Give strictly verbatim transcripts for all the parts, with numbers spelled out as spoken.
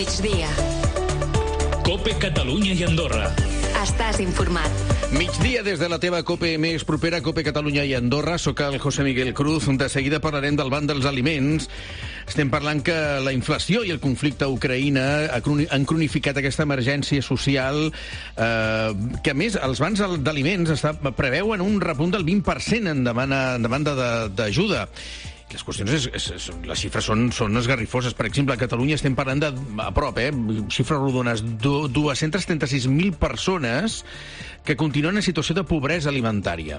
migdia. COPE Catalunya i Andorra. Estàs informat. Migdia des de la teva COPE més propera, COPE Catalunya i Andorra. Soc el José Miguel Cruz. De seguida parlarem del banc dels aliments. Estem parlant que la inflació i el conflicte a Ucraïna han cronificat aquesta emergència social eh, que, a més, els bancs d'aliments preveuen un repunt del vint per cent en demanda, en demanda d'ajuda. Les qüestions, és, és, és, les xifres són, són esgarrifoses. Per exemple, a Catalunya estem parlant de, a prop, eh, xifres rodones, dues-centes trenta-sis mil persones que continuen en situació de pobresa alimentària.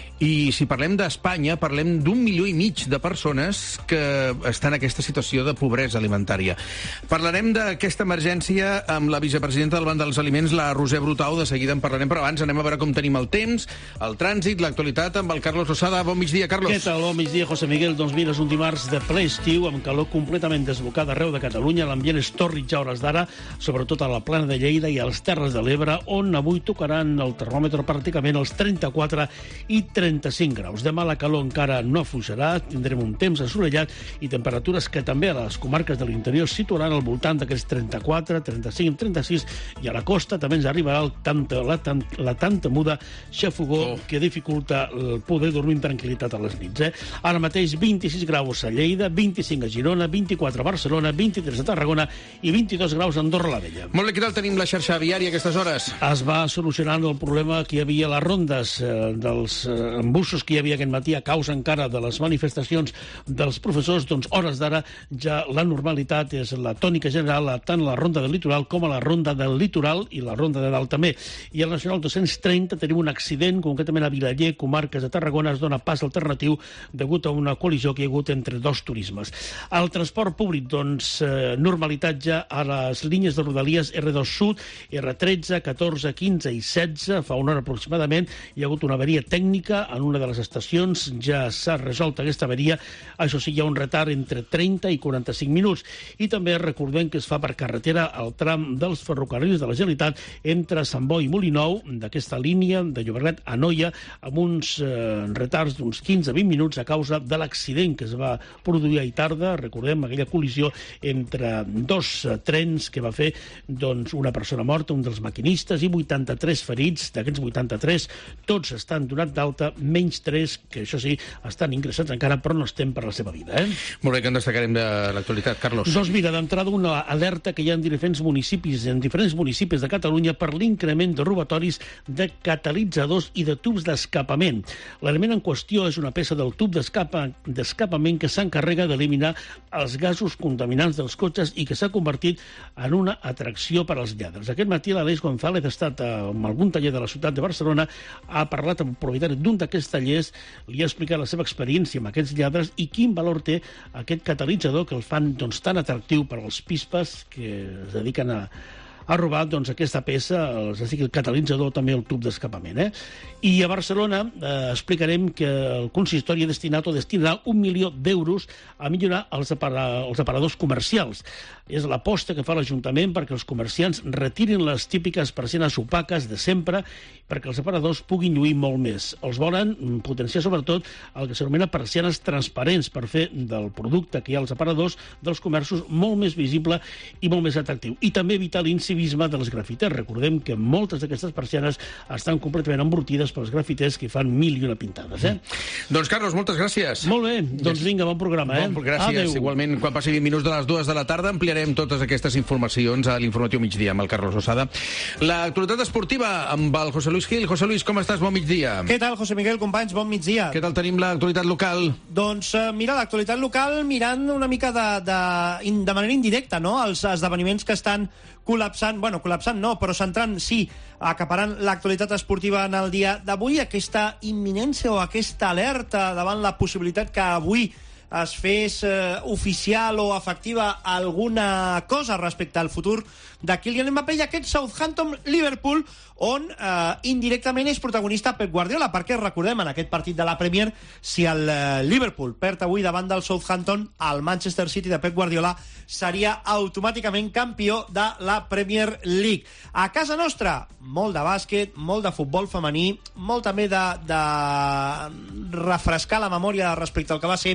I si parlem d'Espanya, parlem d'un milió i mig de persones que estan en aquesta situació de pobresa alimentària. Parlarem d'aquesta emergència amb la vicepresidenta del Banc dels Aliments, la Roser Brutau. De seguida en parlarem, però abans anem a veure com tenim el temps, el trànsit, l'actualitat amb el Carlos Losada. Bon migdia, Carlos. Què tal? Bon migdia, José Miguel. Doncs mira, és un dimarts de ple estiu, amb calor completament desbocat arreu de Catalunya. L'ambient és tòrrid ja a hores d'ara, sobretot a la plana de Lleida i a les Terres de l'Ebre, on avui tocaran el termòmetre pràcticament els trenta-quatre i trenta-cinc graus. Demà la calor encara no afluixarà, tindrem un temps assolellat i temperatures que també a les comarques de l'interior situaran al voltant d'aquests trenta-quatre, trenta-cinc, trenta-sis, i a la costa també ens arribarà el tanta, la, tant, la tanta muda xafogó oh. que dificulta el poder dormir amb tranquil·litat a les nits. Eh? Ara mateix vint-i-sis graus a Lleida, vint-i-cinc a Girona, vint-i-quatre a Barcelona, vint-i-tres a Tarragona i vint-i-dos graus a Andorra la Vella. Molt bé, què tal tenim la xarxa viària a aquestes hores? Es va solucionant el problema que hi havia a les rondes eh, dels eh, embussos que hi havia aquest matí a causa encara de les manifestacions dels professors. Doncs hores d'ara ja la normalitat és la tònica general tant a la ronda del litoral com a la ronda del litoral i la ronda de dalt també. I al Nacional dos-cents trenta tenim un accident, concretament a Vilaller, comarques de Tarragona. Es dona pas alternatiu degut a una col·lisió que hi ha hagut entre dos turismes. Al transport públic, doncs, eh, normalitat ja a les línies de Rodalies R dos Sud, R tretze, catorze, quinze i setze. Fa una hora aproximadament hi ha hagut una avaria tècnica en una de les estacions, ja s'ha resolt aquesta avaria. Això sí, hi ha un retard entre trenta i quaranta-cinc minuts. I també recordem que es fa per carretera el tram dels ferrocarrils de la Generalitat entre Sant Boi i Molinou, d'aquesta línia de Llobregat a Noia, amb uns eh, retards d'uns quinze a vint minuts a causa de l'accident que es va produir ahir tarda. Recordem aquella col·lisió entre dos eh, trens que va fer doncs, una persona morta, un dels maquinistes, i vuitanta-tres ferits. D'aquests vuitanta-tres, tots estan donats d'alta, menys tres, que això sí, estan ingressats encara, però no estem per la seva vida. Eh? Molt bé, que en destacarem de l'actualitat, Carlos? Doncs mira, d'entrada una alerta que hi ha en diferents municipis, en diferents municipis de Catalunya per l'increment de robatoris de catalitzadors i de tubs d'escapament. L'element en qüestió és una peça del tub d'escapament que s'encarrega d'eliminar els gasos contaminants dels cotxes i que s'ha convertit en una atracció per als lladres. Aquest matí l'Aleix González ha estat en algun taller de la ciutat de Barcelona, ha parlat amb el propietari d'un d'aquests tallers, li ha explicat la seva experiència amb aquests lladres i quin valor té aquest catalitzador que el fan doncs, tan atractiu per als pispes que es dediquen a ha robat doncs, aquesta peça, és a dir, el catalitzador, també el tub d'escapament. Eh? I a Barcelona eh, explicarem que el consistori ha destinat o destinarà un milió d'euros a millorar els, apara els aparadors comercials. És l'aposta que fa l'Ajuntament perquè els comerciants retirin les típiques persianes opaques de sempre perquè els aparadors puguin lluir molt més. Els volen potenciar sobretot el que s'anomena persianes transparents per fer del producte que hi ha als aparadors dels comerços molt més visible i molt més atractiu. I també evitar l'incivisme dels grafiters. Recordem que moltes d'aquestes persianes estan completament embrutides pels grafiters que fan mil i una pintades. Eh? Mm. Doncs, Carlos, moltes gràcies. Molt bé, doncs vinga, bon programa. Eh? Bon, gràcies. Adeu. Igualment, quan passi vint minuts de les dues de la tarda, ampliarem totes aquestes informacions a l'informatiu migdia amb el Carlos Losada. L'actualitat esportiva amb el José Luis Gil. José Luis, com estàs? Bon migdia. Què tal, José Miguel, companys? Bon migdia. Què tal tenim l'actualitat local? Doncs uh, mira, l'actualitat local mirant una mica de, de, de manera indirecta, no?, els esdeveniments que estan col·lapsant, bueno, col·lapsant no, però centrant, sí, acaparant l'actualitat esportiva en el dia d'avui, aquesta imminència o aquesta alerta davant la possibilitat que avui es fes eh, oficial o efectiva alguna cosa respecte al futur de Kylian Mbappé i aquest Southampton-Liverpool on eh, indirectament és protagonista Pep Guardiola, perquè recordem en aquest partit de la Premier, si el eh, Liverpool perd avui davant del Southampton, el Manchester City de Pep Guardiola seria automàticament campió de la Premier League. A casa nostra, molt de bàsquet, molt de futbol femení, molt també de, de refrescar la memòria respecte al que va ser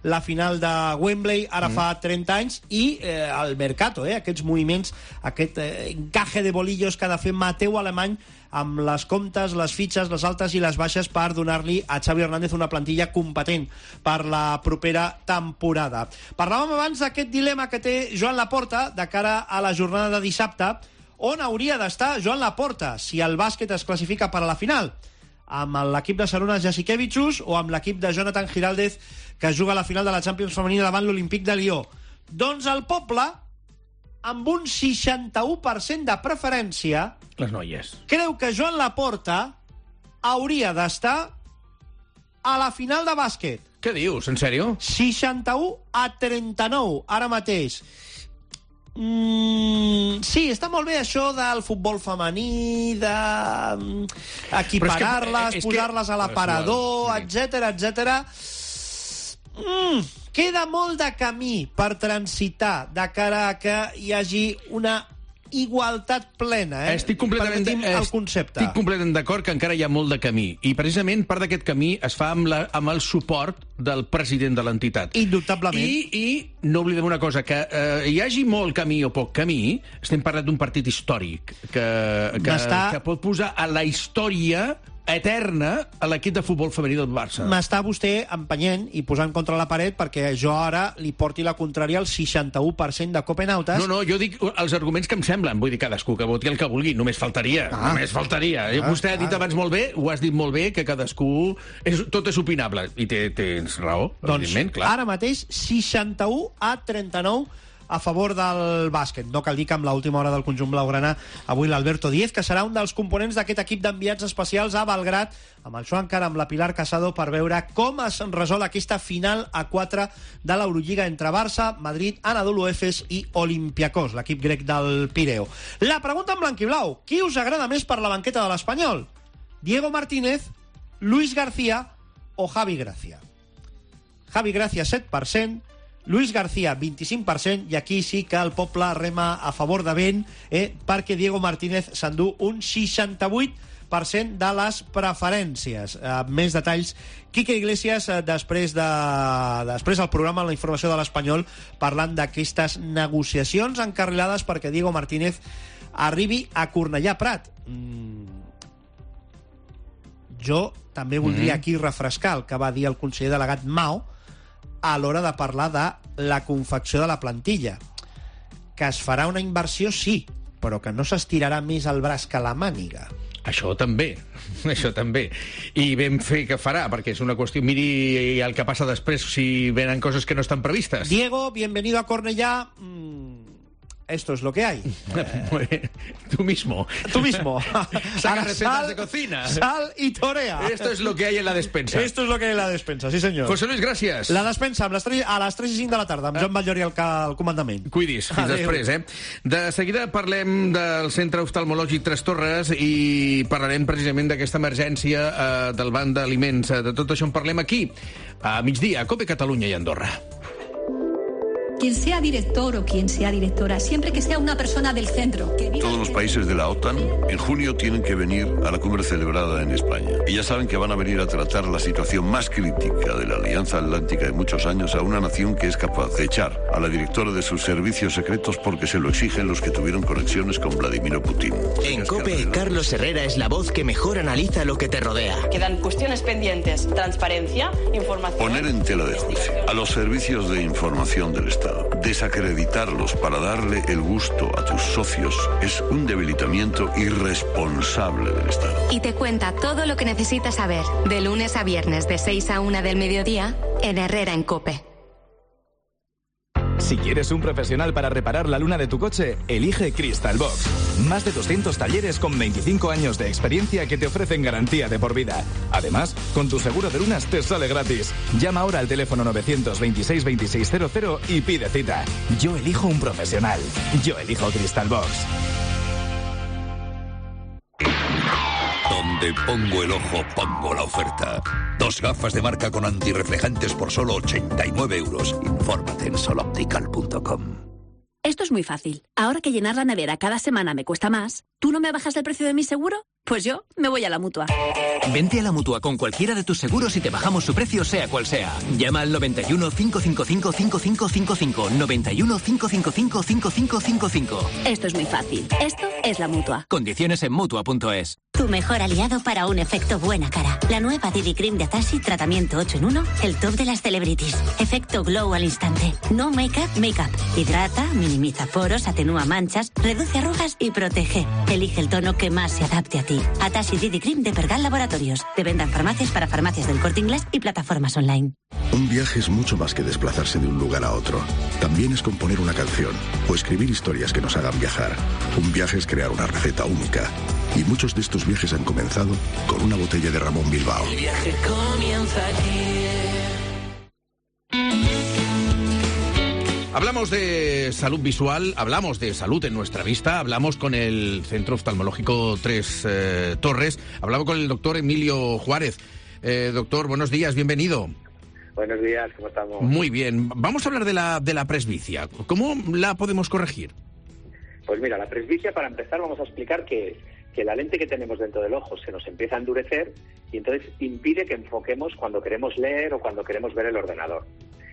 la final de Wembley ara mm. fa trenta anys, i eh, el mercato, eh, aquests moviments, aquest eh, encaje de bolillos que ha de fer Mateu Alemany amb les comptes, les fitxes, les altes i les baixes per donar-li a Xavi Hernández una plantilla competent per la propera temporada. Parlàvem abans d'aquest dilema que té Joan Laporta de cara a la jornada de dissabte, on hauria d'estar Joan Laporta si el bàsquet es classifica per a la final, amb l'equip de Sarunas Jasikevičius o amb l'equip de Jonathan Giraldez, que juga a la final de la Champions femenina davant l'Olímpic de Lió. Doncs el poble, amb un seixanta-u per cent de preferència, les noies, creu que Joan Laporta hauria d'estar a la final de bàsquet. Què dius, en sèrio? seixanta-u a trenta-nou, ara mateix. Mm, sí, està molt bé això del futbol femení, d'equiparar-les, posar-les a l'aparador, etcètera, etcètera. Mm, queda molt de camí per transitar de cara a que hi hagi una igualtat plena, eh? Estic completament, el concepte. Estic completament d'acord que encara hi ha molt de camí. I precisament part d'aquest camí es fa amb, la, amb el suport del president de l'entitat. Indubtablement. I, i no oblidem una cosa, que eh, hi hagi molt camí o poc camí, estem parlant d'un partit històric que, que, que pot posar a la història eterna a l'equip de futbol femení del Barça. M'està vostè empenyent i posant contra la paret perquè jo ara li porti la contrària al seixanta-u per cent de copenautes. No, no, jo dic els arguments que em semblen. Vull dir, cadascú que voti el que vulgui. Només faltaria. Ah. Només faltaria. Ah, vostè ha dit ah. abans molt bé, ho has dit molt bé, que cadascú... És, tot és opinable. I té, tens raó, doncs, clar. Ara mateix, seixanta-u a trenta-nou a favor del bàsquet. No cal dir que amb l'última hora del conjunt blaugrana avui l'Alberto Díez, que serà un dels components d'aquest equip d'enviats especials a Belgrat, amb el Joan Cara, amb la Pilar Casado, per veure com es resol aquesta final a quatre de l'Eurolliga entre Barça, Madrid, Anadolu Efes i Olympiacos, l'equip grec del Pireo. La pregunta en blanc i blau: qui us agrada més per la banqueta de l'Espanyol? Diego Martínez, Luis García o Javi Gracia? Javi Gracia, set per cent, Luis García, vint-i-cinc per cent, i aquí sí que el poble rema a favor de vent, eh, perquè Diego Martínez s'endú un seixanta-vuit per cent de les preferències. Eh, més detalls, Quique Iglesias, eh, després, de, després del programa en la informació de l'Espanyol, parlant d'aquestes negociacions encarrilades perquè Diego Martínez arribi a Cornellà Prat. Mm. Jo també voldria aquí refrescar el que va dir el conseller delegat Mao a l'hora de parlar de la confecció de la plantilla. Que es farà una inversió, sí, però que no s'estirarà més el braç que la màniga. Això també, això també. I ben fer que farà, perquè és una qüestió... Miri el que passa després si venen coses que no estan previstes. Diego, bienvenido a Cornellà. Mm, esto es lo que hay. Eh... Tú mismo. Tú mismo. Saca recetas sal, de cocina. Sal y torea. Esto es lo que hay en la despensa. Esto es lo que hay en la despensa, sí senyor. José Luis, gràcies. La despensa a les tres, a les tres i cinc de la tarda, amb Joan Batllori al, al comandament. Cuidis, fins Adeu. Després, eh? De seguida parlem del Centre Oftalmològic Tres Torres i parlarem precisament d'aquesta emergència eh, del banc d'aliments. De tot això en parlem aquí, a migdia, a COPE Catalunya i Andorra. Quien sea director o quien sea directora, siempre que sea una persona del centro. Que viva Todos los países de la OTAN en junio tienen que venir a la cumbre celebrada en España. Y ya saben que van a venir a tratar la situación más crítica de la Alianza Atlántica de muchos años a una nación que es capaz de echar a la directora de sus servicios secretos porque se lo exigen los que tuvieron conexiones con Vladimir Putin. En COPE, Carlos Herrera es la voz que mejor analiza lo que te rodea. Quedan cuestiones pendientes, transparencia, información... Poner en tela de juicio a los servicios de información del Estado. Desacreditarlos para darle el gusto a tus socios es un debilitamiento irresponsable del Estado. Y te cuenta todo lo que necesitas saber, de lunes a viernes de seis a una del mediodía, en Herrera en COPE. Si quieres un profesional para reparar la luna de tu coche, elige Crystal Box. Más de doscientos talleres con veinticinco años de experiencia que te ofrecen garantía de por vida. Además, con tu seguro de lunas te sale gratis. Llama ahora al teléfono novecientos veintiséis veintiséis cero cero y pide cita. Yo elijo un profesional. Yo elijo Crystal Box. Donde pongo el ojo, pongo la oferta. Dos gafas de marca con antirreflejantes por solo ochenta y nueve euros. Infórmate en soloptical punto com. Esto es muy fácil. Ahora que llenar la nevera cada semana me cuesta más, ¿tú no me bajas el precio de mi seguro? Pues yo me voy a la Mutua. Vente a la Mutua con cualquiera de tus seguros y te bajamos su precio sea cual sea. Llama al noventa y uno, cinco cinco cinco, cinco cinco cinco cinco, noventa y uno, cinco cinco cinco, cinco cinco cinco cinco. Esto es muy fácil. Esto es la Mutua. Condiciones en Mutua punto es. Tu mejor aliado para un efecto buena cara. La nueva D D Cream de Atashi, tratamiento ocho en uno, el top de las celebrities. Efecto glow al instante. No make-up, make-up. Hidrata, minimiza poros, atenúa manchas, reduce arrugas y protege. Elige el tono que más se adapte a ti. Atashi D D Cream de Pergal Laboratorios. De venta en farmacias para farmacias del Corte Inglés y plataformas online. Un viaje es mucho más que desplazarse de un lugar a otro. También es componer una canción o escribir historias que nos hagan viajar. Un viaje es crear una receta única. Y muchos de estos viajes han comenzado con una botella de Ramón Bilbao. El viaje comienza aquí. Hablamos de salud visual, hablamos de salud en nuestra vista, hablamos con el Centro Oftalmológico Tres eh, Torres, hablamos con el doctor Emilio Juárez. Eh, doctor, buenos días, bienvenido. Buenos días, ¿cómo estamos? Muy bien. Vamos a hablar de la, de la presbicia. ¿Cómo la podemos corregir? Pues mira, la presbicia, para empezar, vamos a explicar que es que la lente que tenemos dentro del ojo se nos empieza a endurecer y entonces impide que enfoquemos cuando queremos leer o cuando queremos ver el ordenador.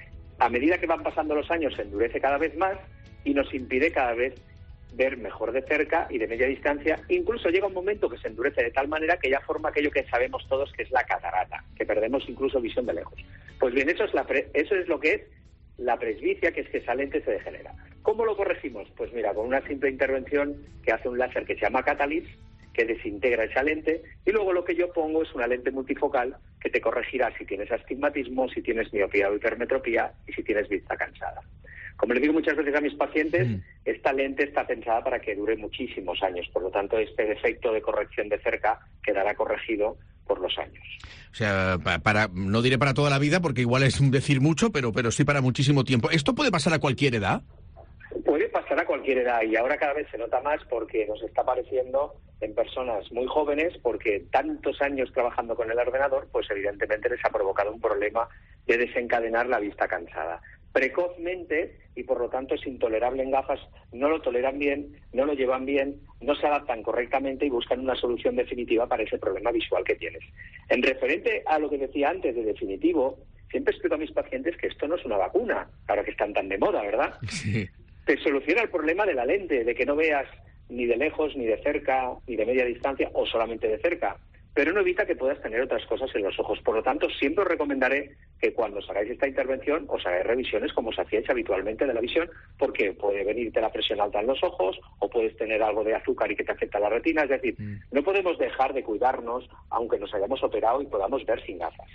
A medida que van pasando los años se endurece cada vez más y nos impide cada vez ver mejor de cerca y de media distancia. Incluso llega un momento que se endurece de tal manera que ya forma aquello que sabemos todos que es la catarata, que perdemos incluso visión de lejos. Pues bien, eso es, la pre- eso es lo que es la presbicia, que es que esa lente se degenera. ¿Cómo lo corregimos? Pues mira, con una simple intervención que hace un láser que se llama Catalyst, que desintegra esa lente, y luego lo que yo pongo es una lente multifocal que te corregirá si tienes astigmatismo, si tienes miopía o hipermetropía y si tienes vista cansada. Como le digo muchas veces a mis pacientes, mm. esta lente está pensada para que dure muchísimos años, por lo tanto este defecto de corrección de cerca quedará corregido por los años. O sea, para, no diré para toda la vida, porque igual es decir mucho, pero, pero sí para muchísimo tiempo. ¿Esto puede pasar a cualquier edad? Puede pasar a cualquier edad y ahora cada vez se nota más porque nos está apareciendo en personas muy jóvenes porque tantos años trabajando con el ordenador, pues evidentemente les ha provocado un problema de desencadenar la vista cansada. Precozmente, y por lo tanto es intolerable en gafas, no lo toleran bien, no lo llevan bien, no se adaptan correctamente y buscan una solución definitiva para ese problema visual que tienes. En referente a lo que decía antes de definitivo, siempre explico a mis pacientes que esto no es una vacuna, ahora que están tan de moda, ¿verdad? Sí. Te soluciona el problema de la lente, de que no veas ni de lejos, ni de cerca, ni de media distancia, o solamente de cerca, pero no evita que puedas tener otras cosas en los ojos. Por lo tanto, siempre os recomendaré que cuando os hagáis esta intervención, os hagáis revisiones como os hacíais habitualmente de la visión, porque puede venirte la presión alta en los ojos, o puedes tener algo de azúcar y que te afecta la retina. Es decir, mm. no podemos dejar de cuidarnos, aunque nos hayamos operado y podamos ver sin gafas.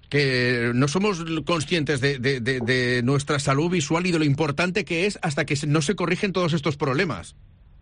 Que no somos conscientes de, de, de, de nuestra salud visual y de lo importante que es hasta que no se corrigen todos estos problemas.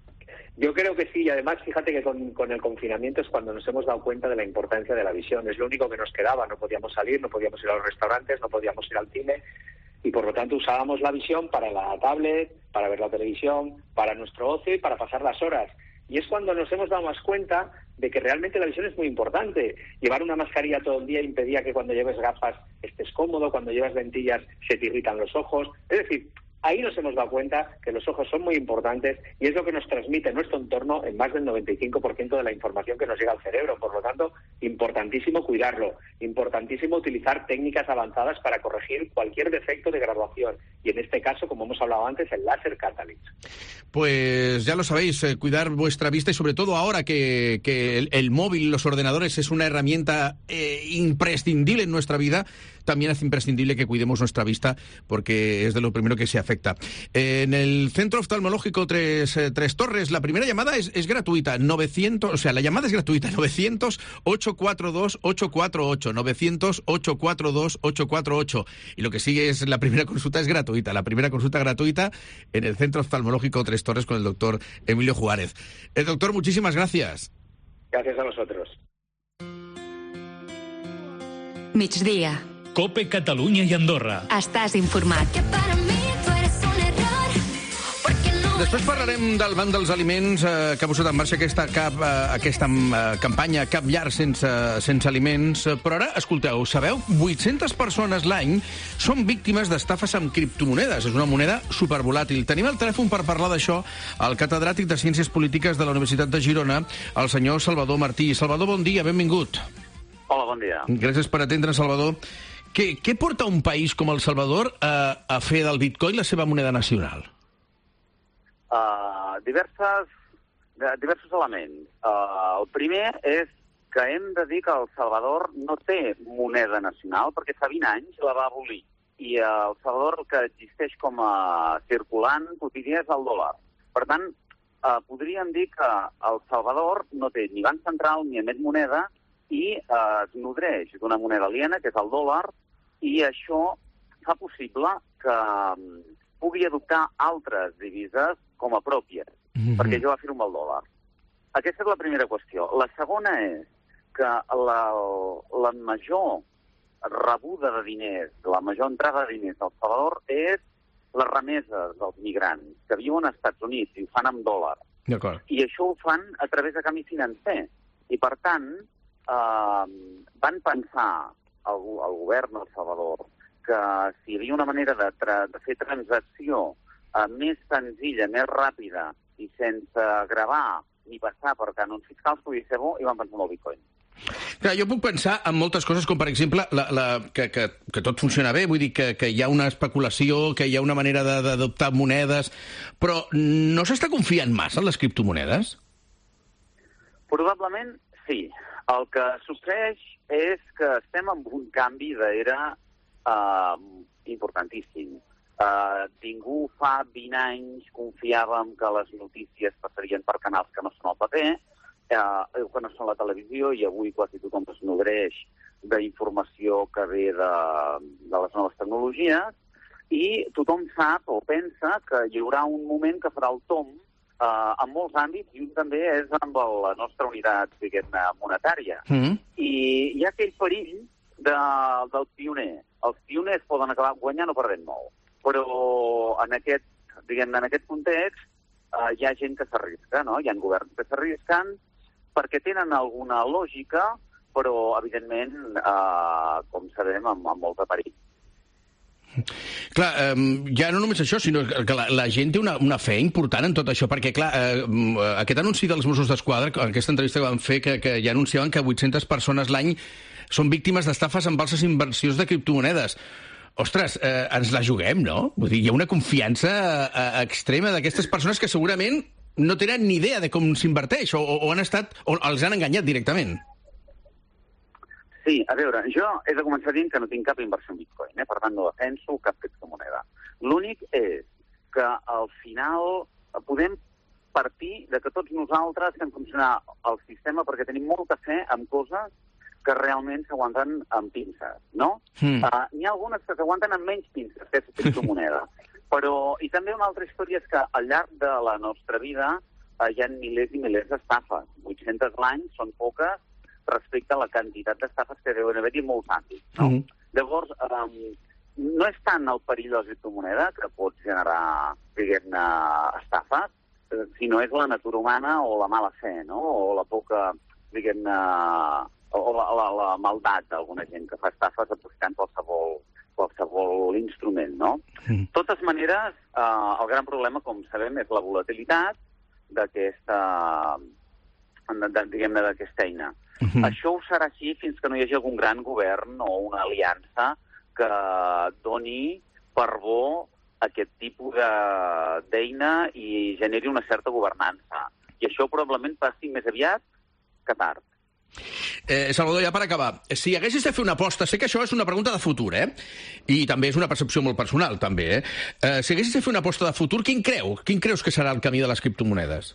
Yo creo que sí, y además fíjate que con, con el confinamiento es cuando nos hemos dado cuenta de la importancia de la visión. Es lo único que nos quedaba, no podíamos salir, no podíamos ir a los restaurantes, no podíamos ir al cine y por lo tanto usábamos la visión para la tablet, para ver la televisión, para nuestro ocio y para pasar las horas. Y es cuando nos hemos dado más cuenta de que realmente la visión es muy importante. Llevar una mascarilla todo el día impedía que cuando lleves gafas estés cómodo, cuando llevas lentillas se te irritan los ojos. Es decir, ahí nos hemos dado cuenta que los ojos son muy importantes y es lo que nos transmite nuestro entorno en más del noventa y cinco por ciento de la información que nos llega al cerebro. Por lo tanto, importantísimo cuidarlo, importantísimo utilizar técnicas avanzadas para corregir cualquier defecto de graduación. Y en este caso, como hemos hablado antes, el láser Catalyst. Pues ya lo sabéis, eh, cuidar vuestra vista y sobre todo ahora que, que el, el móvil, los ordenadores es una herramienta eh, imprescindible en nuestra vida, también es imprescindible que cuidemos nuestra vista porque es de lo primero que se afecta. Eh, en el Centro Oftalmológico Tres, eh, Tres Torres, la primera llamada es, es gratuita, novecientos, o sea, la llamada es gratuita, novecientos, ocho cuatro dos, ocho cuatro ocho, novecientos, ocho cuatro dos, ocho cuatro ocho. Y lo que sigue es, la primera consulta es gratuita, la primera consulta gratuita en el Centro Oftalmológico Tres Torres con el doctor Emilio Juárez. El doctor, muchísimas gracias. Gracias a vosotros. Migdia. COPE Catalunya i Andorra. Estàs informat. Que para mí tú eres un error, porque no Després parlarem del Banc dels Aliments eh, que ha posat en marxa aquesta, cap, eh, aquesta eh, campanya Cap llar sense, sense aliments. Però ara, escolteu, sabeu? vuit-centes persones l'any són víctimes d'estafes amb criptomonedes. És una moneda supervolàtil. Tenim al telèfon per parlar d'això el catedràtic de Ciències Polítiques de la Universitat de Girona, el senyor Salvador Martí. Salvador, bon dia, benvingut. Hola, bon dia. Gràcies per atendre, Salvador. Què, què porta un país com el Salvador a, a fer del bitcoin la seva moneda nacional? Uh, diverses, diversos elements. Uh, el primer és que hem de dir que El Salvador no té moneda nacional perquè fa vint anys la va abolir. I uh, El Salvador el que existeix com a circulant quotidià és el dòlar. Per tant, uh, podríem dir que El Salvador no té ni banc central ni emet moneda i uh, es nodreix d'una moneda aliena, que és el dòlar, i això fa possible que um, pugui adoptar altres divises com a pròpies, mm-hmm. perquè jo va fer-ho amb el dòlar. Aquesta és la primera qüestió. La segona és que la, la major rebuda de diners, la major entrada de diners del Salvador és les remeses dels migrants que viuen als Estats Units i ho fan amb dòlar. D'acord. I això ho fan a través de canvi financer. I, per tant, eh, van pensar el, el govern del Salvador que si hi havia una manera de, tra de fer transacció eh, més senzilla, més ràpida i sense gravar ni passar per cànons fiscals, podia ser bo, i van pensar en el bitcoin. Clar, jo puc pensar en moltes coses, com per exemple la, la, que, que, que tot funciona bé, vull dir que, que hi ha una especulació, que hi ha una manera d'adoptar monedes, però no s'està confiant massa en les criptomonedes? Probablement sí. El que succeeix és que estem en un canvi d'era Uh, importantíssim. Uh, ningú fa vint anys confiàvem que les notícies passarien per canals que no són al paper, uh, que no són la televisió, i avui quasi tothom es nodreix d'informació que ve de, de les noves tecnologies, i tothom sap o pensa que hi haurà un moment que farà el tomb uh, en molts àmbits, i un també és amb el, la nostra unitat, diguem-ne, monetària. Mm-hmm. I hi ha aquell perill de, del pioner. Els pioners poden acabar guanyant o perdent molt. Però en aquest, diguem, en aquest context eh, hi ha gent que s'arrisca, no? Hi ha governs que s'arrisquen perquè tenen alguna lògica, però, evidentment, eh, com sabem, amb, amb molt de perill. Clar, eh, ja no només això, sinó que la, la gent té una, una fe important en tot això, perquè, clar, eh, aquest anunci dels Mossos d'Esquadra, aquesta entrevista que van fer, que, que ja anunciaven que vuit-centes persones l'any són víctimes d'estafes amb falses inversions de criptomonedes. Ostres, eh, ens la juguem, no? Vull dir, hi ha una confiança eh, extrema d'aquestes persones que segurament no tenen ni idea de com s'inverteix, o, o han estat, o els han enganyat directament. Sí, a veure, jo he de començar dient que no tinc cap inversió en bitcoin, eh? Per tant no defenso cap criptomoneda. L'únic és que al final podem partir de que tots nosaltres fem funcionar el sistema perquè tenim molta fe en coses que realment s'aguanten amb pinces, no? Mm. Uh, N'hi ha algunes que s'aguanten amb menys pinces, que és criptomoneda. Però, i també una altra història és que al llarg de la nostra vida uh, hi ha milers i milers d'estafes. vuit-centes l'any són poques respecte a la quantitat d'estafes que deuen haver-hi en molts àmbits, no? Mm. Llavors, um, no és tant el perill de la criptomoneda que pot generar, diguem-ne, estafes, sinó és la natura humana o la mala fe, no? O la poca, diguem-ne, o la, la, la maldat d'alguna gent que fa estafes aprofitant qualsevol, qualsevol instrument, no? Mm. De totes maneres, eh, el gran problema, com sabem, és la volatilitat d'aquesta, diguem-ne, d'aquesta eina. Mm-hmm. Això ho serà així fins que no hi hagi algun gran govern o una aliança que doni per bo aquest tipus d'eina i generi una certa governança. I això probablement passi més aviat que tard. Eh, Salvador, ja per acabar, si haguessis de fer una aposta, sé que això és una pregunta de futur, eh? I també és una percepció molt personal, també, eh? eh si haguessis de fer una aposta de futur, quin creu? Quin creus que serà el camí de les criptomonedes?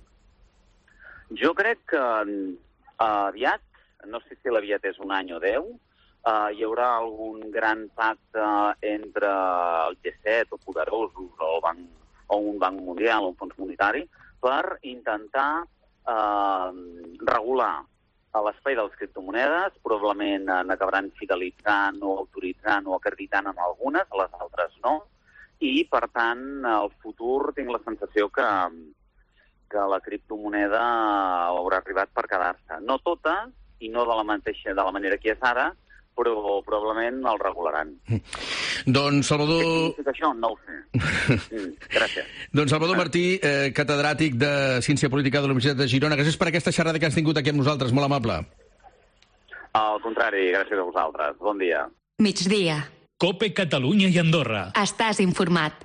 Jo crec que uh, aviat, no sé si l'aviat és un any o deu, uh, hi haurà algun gran pacte entre el G set o poderosos o, el banc, o un banc mundial o un fons monetari per intentar uh, regular a l'espai de les criptomonedes, probablement n'acabaran fidelitzant o autoritzant o acreditant en algunes, a les altres no, i i, per tant, al futur tinc la sensació que, que la criptomoneda haurà arribat per quedar-se. No tota, i no de la mateixa, de la manera que és ara, però probablement el regularan. Doncs Salvador... Que això no ho sé. Mm, gràcies. Doncs Salvador Martí, eh, catedràtic de Ciència Política de la Universitat de Girona, gràcies per aquesta xerrada que has tingut aquí amb nosaltres, molt amable. Al contrari, gràcies a vosaltres. Bon dia. Migdia. COPE Catalunya i Andorra. Estàs informat.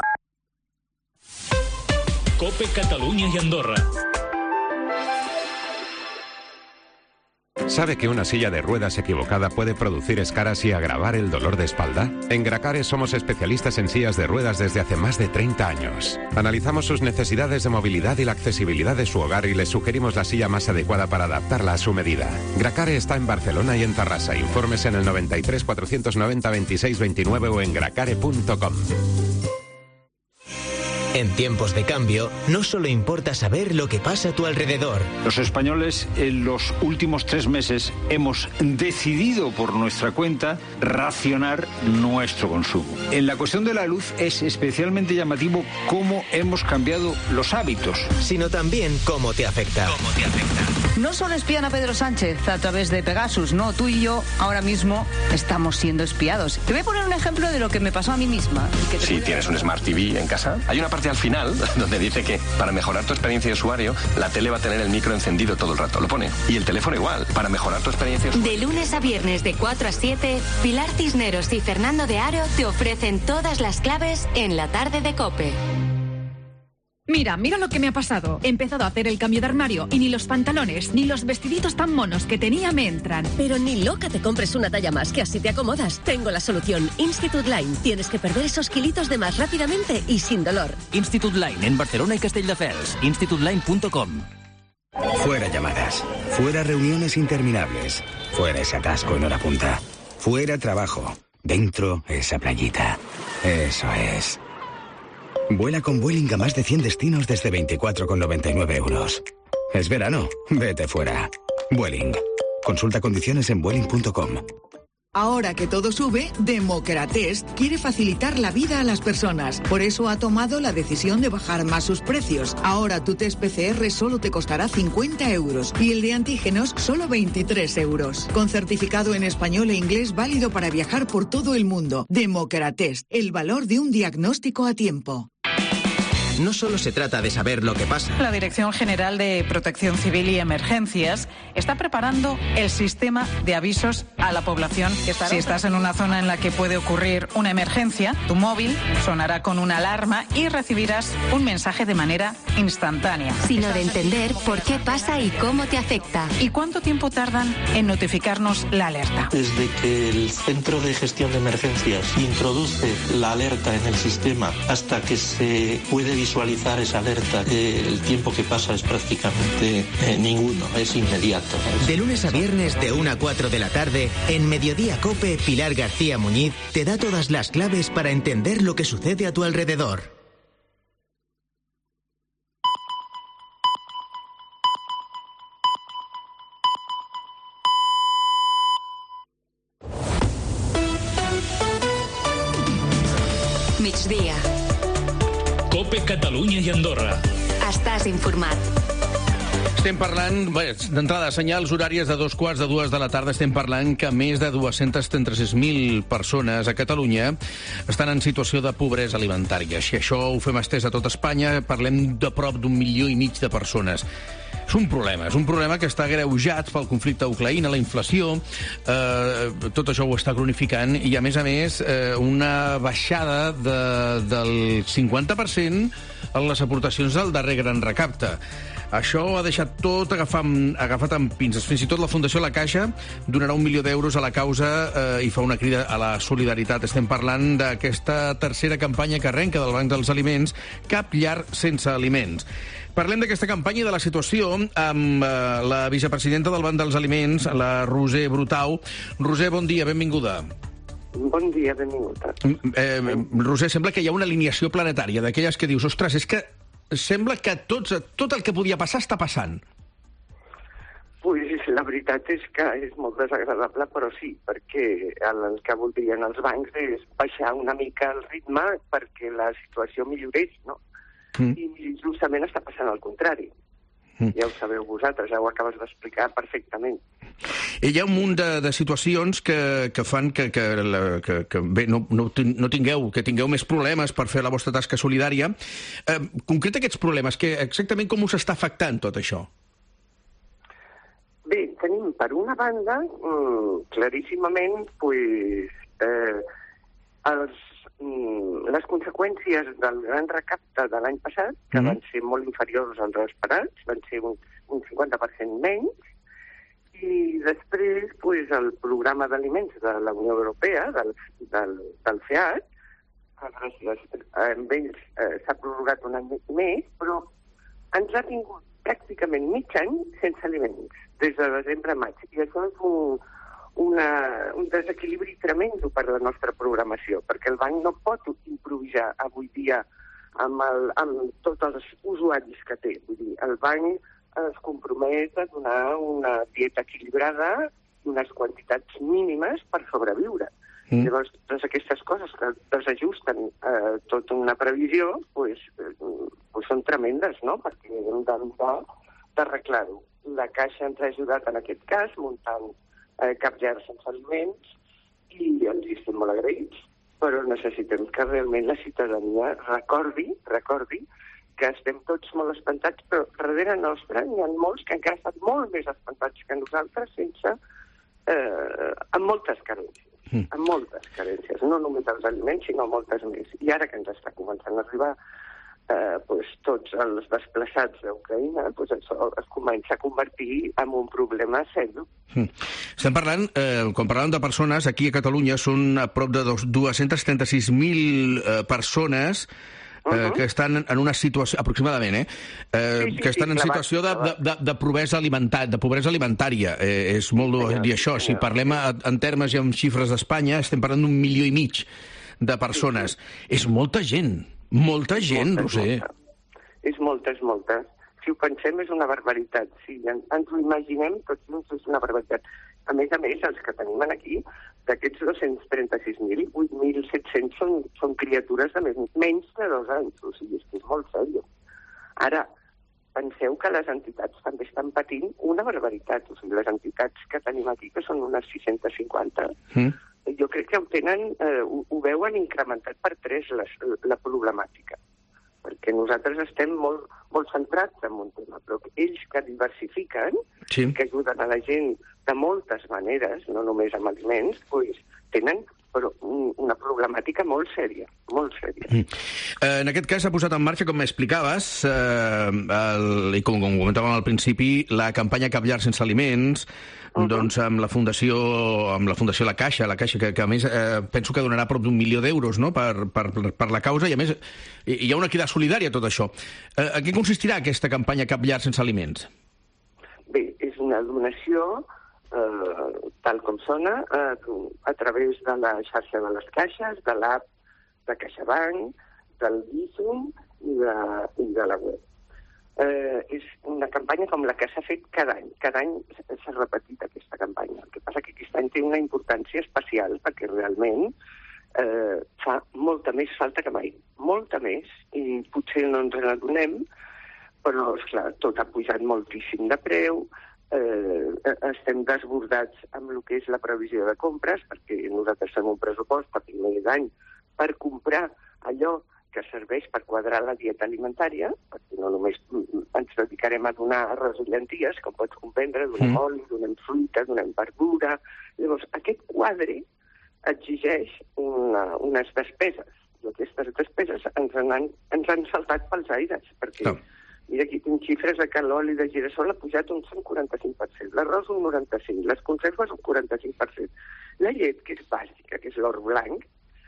COPE Catalunya y Andorra. ¿Sabe que una silla de ruedas equivocada puede producir escaras y agravar el dolor de espalda? En Gracare somos especialistas en sillas de ruedas desde hace más de treinta años. Analizamos sus necesidades de movilidad y la accesibilidad de su hogar y les sugerimos la silla más adecuada para adaptarla a su medida. Gracare está en Barcelona y en Tarrasa. Infórmese en el noventa y tres, cuatrocientos noventa, veintiséis veintinueve o en gracare punto com. En tiempos de cambio, no solo importa saber lo que pasa a tu alrededor. Los españoles en los últimos tres meses hemos decidido por nuestra cuenta racionar nuestro consumo. En la cuestión de la luz es especialmente llamativo cómo hemos cambiado los hábitos. Sino también cómo te afecta. ¿Cómo te afecta? No solo espían a Pedro Sánchez a través de Pegasus, no, tú y yo ahora mismo estamos siendo espiados. Te voy a poner un ejemplo de lo que me pasó a mí misma. Que si tienes un Smart T V en casa, hay una parte al final donde dice que para mejorar tu experiencia de usuario, la tele va a tener el micro encendido todo el rato. Lo pone. Y el teléfono igual, para mejorar tu experiencia de usuario. De lunes a viernes de cuatro a siete, Pilar Cisneros y Fernando de Aro te ofrecen todas las claves en la tarde de COPE. Mira, mira lo que me ha pasado. He empezado a hacer el cambio de armario y ni los pantalones ni los vestiditos tan monos que tenía me entran. Pero ni loca te compres una talla más, que así te acomodas. Tengo la solución. Institute Line. Tienes que perder esos kilitos de más rápidamente y sin dolor. Institute Line en Barcelona y Castelldefels. institute line punto com. Fuera llamadas. Fuera reuniones interminables. Fuera ese atasco en hora punta. Fuera trabajo. Dentro esa playita. Eso es. Vuela con Vueling a más de cien destinos desde veinticuatro con noventa y nueve euros. Es verano, vete fuera. Vueling. Consulta condiciones en vueling punto com. Ahora que todo sube, Democratest quiere facilitar la vida a las personas. Por eso ha tomado la decisión de bajar más sus precios. Ahora tu test P C R solo te costará cincuenta euros y el de antígenos solo veintitrés euros. Con certificado en español e inglés válido para viajar por todo el mundo. Democratest, el valor de un diagnóstico a tiempo. No solo se trata de saber lo que pasa. La Dirección General de Protección Civil y Emergencias está preparando el sistema de avisos a la población. Si estás en una zona en la que puede ocurrir una emergencia, tu móvil sonará con una alarma y recibirás un mensaje de manera instantánea. Sino de entender por qué pasa y cómo te afecta. ¿Y cuánto tiempo tardan en notificarnos la alerta? Desde que el Centro de Gestión de Emergencias introduce la alerta en el sistema hasta que se puede visualizar esa alerta, eh, el tiempo que pasa es prácticamente eh, ninguno, es inmediato. De lunes a viernes de una a cuatro de la tarde, en Mediodía COPE, Pilar García Muñiz te da todas las claves para entender lo que sucede a tu alrededor. Migdia. COPE Catalunya i Andorra. Estàs informat. Estem parlant, bé, d'entrada, senyals horàries de dos quarts de dues de la tarda, estem parlant que més de dues-centes trenta-sis mil persones a Catalunya estan en situació de pobresa alimentària. Si això ho fem estès a tot Espanya, parlem de prop d'un milió i mig de persones. És un problema, és un problema que està agreujat pel conflicte a Ucraïna, la inflació, eh, tot això ho està cronificant, i a més a més eh, una baixada de, del cinquanta per cent en les aportacions del darrer gran recapte. Això ha deixat tot agafat, agafat amb pinces. Fins i tot la Fundació La Caixa donarà un milió d'euros a la causa eh, i fa una crida a la solidaritat. Estem parlant d'aquesta tercera campanya que arrenca del Banc dels Aliments, Cap llar sense aliments. Parlem d'aquesta campanya i de la situació amb eh, la vicepresidenta del Banc dels Aliments, la Roser Brutau. Roser, bon dia, benvinguda. Bon dia, benvinguda. Eh, Roser, sembla que hi ha una alineació planetària d'aquelles que dius, ostres, és que sembla que tots, tot el que podia passar està passant. Pues la veritat és que és molt desagradable, però sí, perquè el, el que voldrien els bancs és baixar una mica el ritme perquè la situació millorés, no? Mm. I justament està passant al contrari. Mm. Ja ho sabeu vosaltres, ja ho acabes d'explicar perfectament. Hi ha un munt de, de situacions que, que fan que, que, que, que bé, no, no, no tingueu, que tingueu més problemes per fer la vostra tasca solidària. Eh, concreta aquests problemes, que exactament com us està afectant tot això? Bé, tenim per una banda, mmm, claríssimament, pues, eh, els, mm, les conseqüències del gran recapte de l'any passat, que mm. van ser molt inferiors als esperats, van ser un, un cinquanta per cent menys, i després pues, el programa d'aliments de la Unió Europea, del, del, del FEAD, gràcies, amb ells eh, s'ha prorrogat un any més, però ens ha tingut pràcticament mig any sense aliments, des de desembre a maig. I això és un, una, un desequilibri tremendo per la nostra programació, perquè el banc no pot improvisar avui dia amb, el, amb tots els usuaris que té. Vull dir, el banc es compromet a donar una dieta equilibrada i unes quantitats mínimes per sobreviure. Mm. Llavors, totes aquestes coses que desajusten eh, tota una previsió, pues, eh, pues són tremendes, no? Perquè hem de mirar d'arreglar-ho. La Caixa ens ha ajudat en aquest cas, muntant eh, cap llar sense aliments, i ens hi estem molt agraïts, però necessitem que realment la ciutadania recordi, recordi que estem tots molt espantats, però darrere nostre n'hi ha molts que encara estan molt més espantats que nosaltres, sense, eh, amb moltes carències. Mm. amb moltes carències, no només els aliments, sinó moltes més. I ara que ens està començant a arribar eh, pues, tots els desplaçats d'Ucraïna, pues, això es comença a convertir en un problema sèrio. Mm. Estem parlant, eh, quan parlem de persones, aquí a Catalunya són a prop de dos-cents trenta-sis mil eh, persones Uh-huh. que estan en una situació, aproximadament, eh? eh sí, sí, que estan sí, en situació de, de, de, de, pobresa alimentar, de pobresa alimentària. Eh, és molt dur dir això. Si parlem a, en termes i en xifres d'Espanya, estem parlant d'un milió i mig de persones. Sí, sí. És molta gent, molta gent, molta, Roser. Molta. És molta, és molta. Si ho pensem, és una barbaritat. Si ens ho imaginem, tots junts és una barbaritat. A més a més, els que tenim aquí, d'aquests dos-cents trenta-sis mil, vuit mil set-cents són, són criatures de més, menys de dos anys. O sigui, és que és molt sèrio. Ara, penseu que les entitats també estan patint una barbaritat. O sigui, les entitats que tenim aquí, que són unes sis-cents cinquanta, mm. jo crec que ho tenen, eh, ho, ho veuen incrementat per tres les, la problemàtica. Perquè nosaltres estem molt, molt centrats en un tema, però ells que diversifiquen, sí. que ajuden a la gent de moltes maneres, no només amb aliments, pues, tenen però, una problemàtica molt sèria, molt sèria. Mm. Eh, en aquest cas s'ha posat en marxa, com m'explicaves, eh, el, i com, com comentàvem al principi, la campanya Cap llar sense aliments, uh-huh. doncs amb la Fundació amb la Fundació La Caixa, la Caixa que, que a més eh, penso que donarà prop d'un milió d'euros, no?, per, per, per la causa, i a més hi ha una equitat solidària a tot això. Eh, en què consistirà aquesta campanya Cap llar sense aliments? Bé, és una donació Uh, tal com sona, uh, a través de la xarxa de les caixes, de l'app de CaixaBank, del Bizum i de, i de la web. Uh, és una campanya com la que s'ha fet cada any. Cada any s'ha repetit aquesta campanya. El que passa que aquest any té una importància especial perquè realment uh, fa molta més falta que mai. Molta més, i potser no ens n'adonem, però, esclar, tot ha pujat moltíssim de preu. Eh, estem desbordats amb el que és la previsió de compres, perquè nosaltres fem un pressupost per primer d'any per comprar allò que serveix per quadrar la dieta alimentària, perquè no només ens dedicarem a donar arròs i llenties, com pots comprendre, donem mm. oli, donem fruita, donem verdura. Llavors, aquest quadre exigeix una, unes despeses, i aquestes despeses ens han, ens han saltat pels aires, perquè... No. Mira, aquí tinc xifres de que l'oli de girassol ha pujat un cent quaranta-cinc per cent, l'arròs un noranta-cinc per cent, les conserves un quaranta-cinc per cent, la llet, que és bàsica, que és l'or blanc,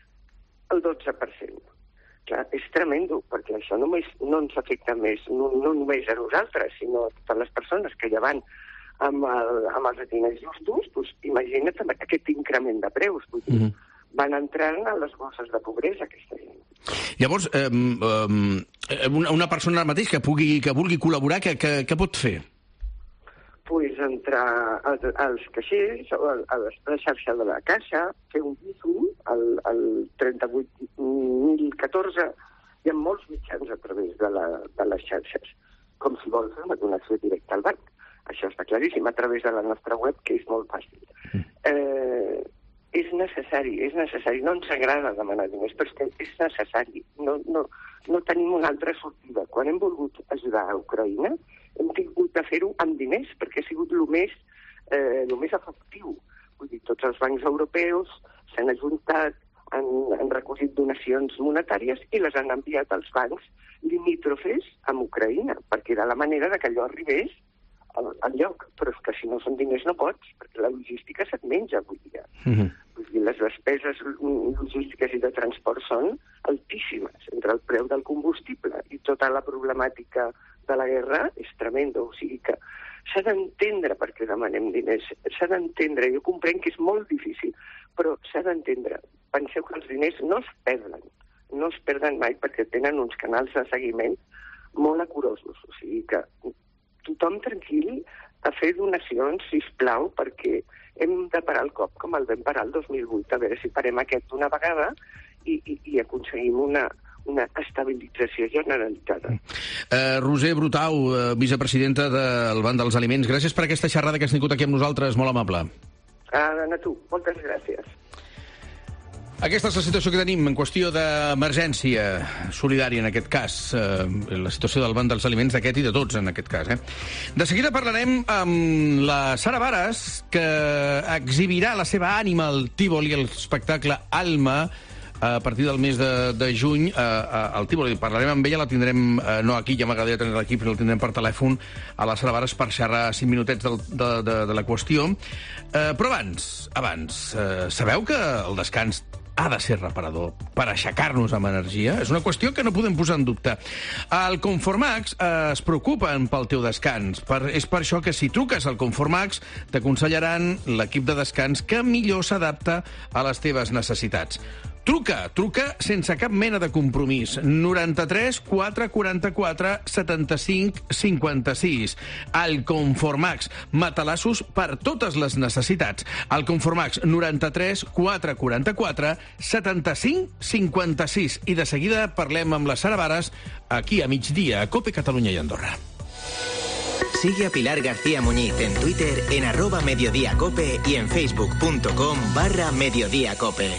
el dotze per cent. Clar, és tremendo, perquè això només no ens afecta més, no, no només a nosaltres, sinó a totes les persones que ja van amb, el, amb els diners justos, doncs imagina't aquest increment de preus, vull dir, mm-hmm. van entrant a les bosses de pobresa, aquesta gent. Llavors, eh, eh, una, una persona mateix que, pugui, que vulgui col·laborar, què que, que pot fer? pues, entrar als, als caixers, a la xarxa de la Caixa, fer un visum al, al trenta-vuit mil catorze. Hi ha molts mitjans a través de, la, de les xarxes, com si vols una donació directa al banc. Això està claríssim, a través de la nostra web, que és molt fàcil. Eh, és necessari, és necessari. No ens agrada demanar diners, però és que és necessari. No, no, no tenim una altra sortida. Quan hem volgut ajudar a Ucraïna, hem tingut de fer-ho amb diners, perquè ha sigut el més, eh, el més efectiu. Vull dir, tots els bancs europeus s'han ajuntat, han, han recollit donacions monetàries i les han enviat als bancs limítrofes amb Ucraïna, perquè era la manera de que allò arribés al, al lloc. Però és que si no són diners no pots, perquè la logística se't menja avui dia. Mm-hmm. Vull dir, les despeses logístiques i de transport són altíssimes, entre el preu del combustible i tota la problemàtica de la guerra és tremenda. O sigui que s'ha d'entendre per què demanem diners, s'ha d'entendre. Jo comprenc que és molt difícil, però s'ha d'entendre. Penseu que els diners no es perden, no es perden mai perquè tenen uns canals de seguiment molt acuriosos. O sigui que tothom tranquil a fer donacions, sisplau, perquè hem de parar el cop com el vam parar el dos mil vuit, a veure si parem aquest d'una vegada i, i, i aconseguim una, una estabilització generalitzada. Uh, Roser Brutau, uh, vicepresidenta del Banc dels Aliments, gràcies per aquesta xerrada que has tingut aquí amb nosaltres, molt amable. Ah, a tu, moltes gràcies. Aquesta és la situació que tenim en qüestió d'emergència solidària, en aquest cas. Eh, la situació del Banc dels Aliments, d'aquest i de tots, en aquest cas. Eh? De seguida parlarem amb la Sara Varas, que exhibirà la seva ànima al Tívoli, el espectacle Alma, a partir del mes de, de juny al Tívoli. Parlarem amb ella, la tindrem, eh, no aquí, ja m'agradaria tenir l'equip, la tindrem per telèfon a la Sara Varas per xerrar cinc minutets del, de, de, de la qüestió. Eh, però abans, abans eh, sabeu que el descans ha de ser reparador per aixecar-nos amb energia? És una qüestió que no podem posar en dubte. Al Conformax eh, es preocupen pel teu descans. Per, és per això que si truques al Conformax t'aconsellaran l'equip de descans que millor s'adapta a les teves necessitats. Truca, truca sense cap mena de compromís. noranta-tres quatre quaranta-quatre setanta-cinc cinquanta-sis. Al Conformax, matalassos per totes les necessitats. Al Conformax, noranta-tres quatre quaranta-quatre setanta-cinc cinquanta-sis. I de seguida parlem amb la Sara Varas aquí a migdia, a COPE Catalunya i Andorra. Sigue a Pilar García Muñiz en Twitter en arroba mediodíacope y en facebook.com barra mediodíacope.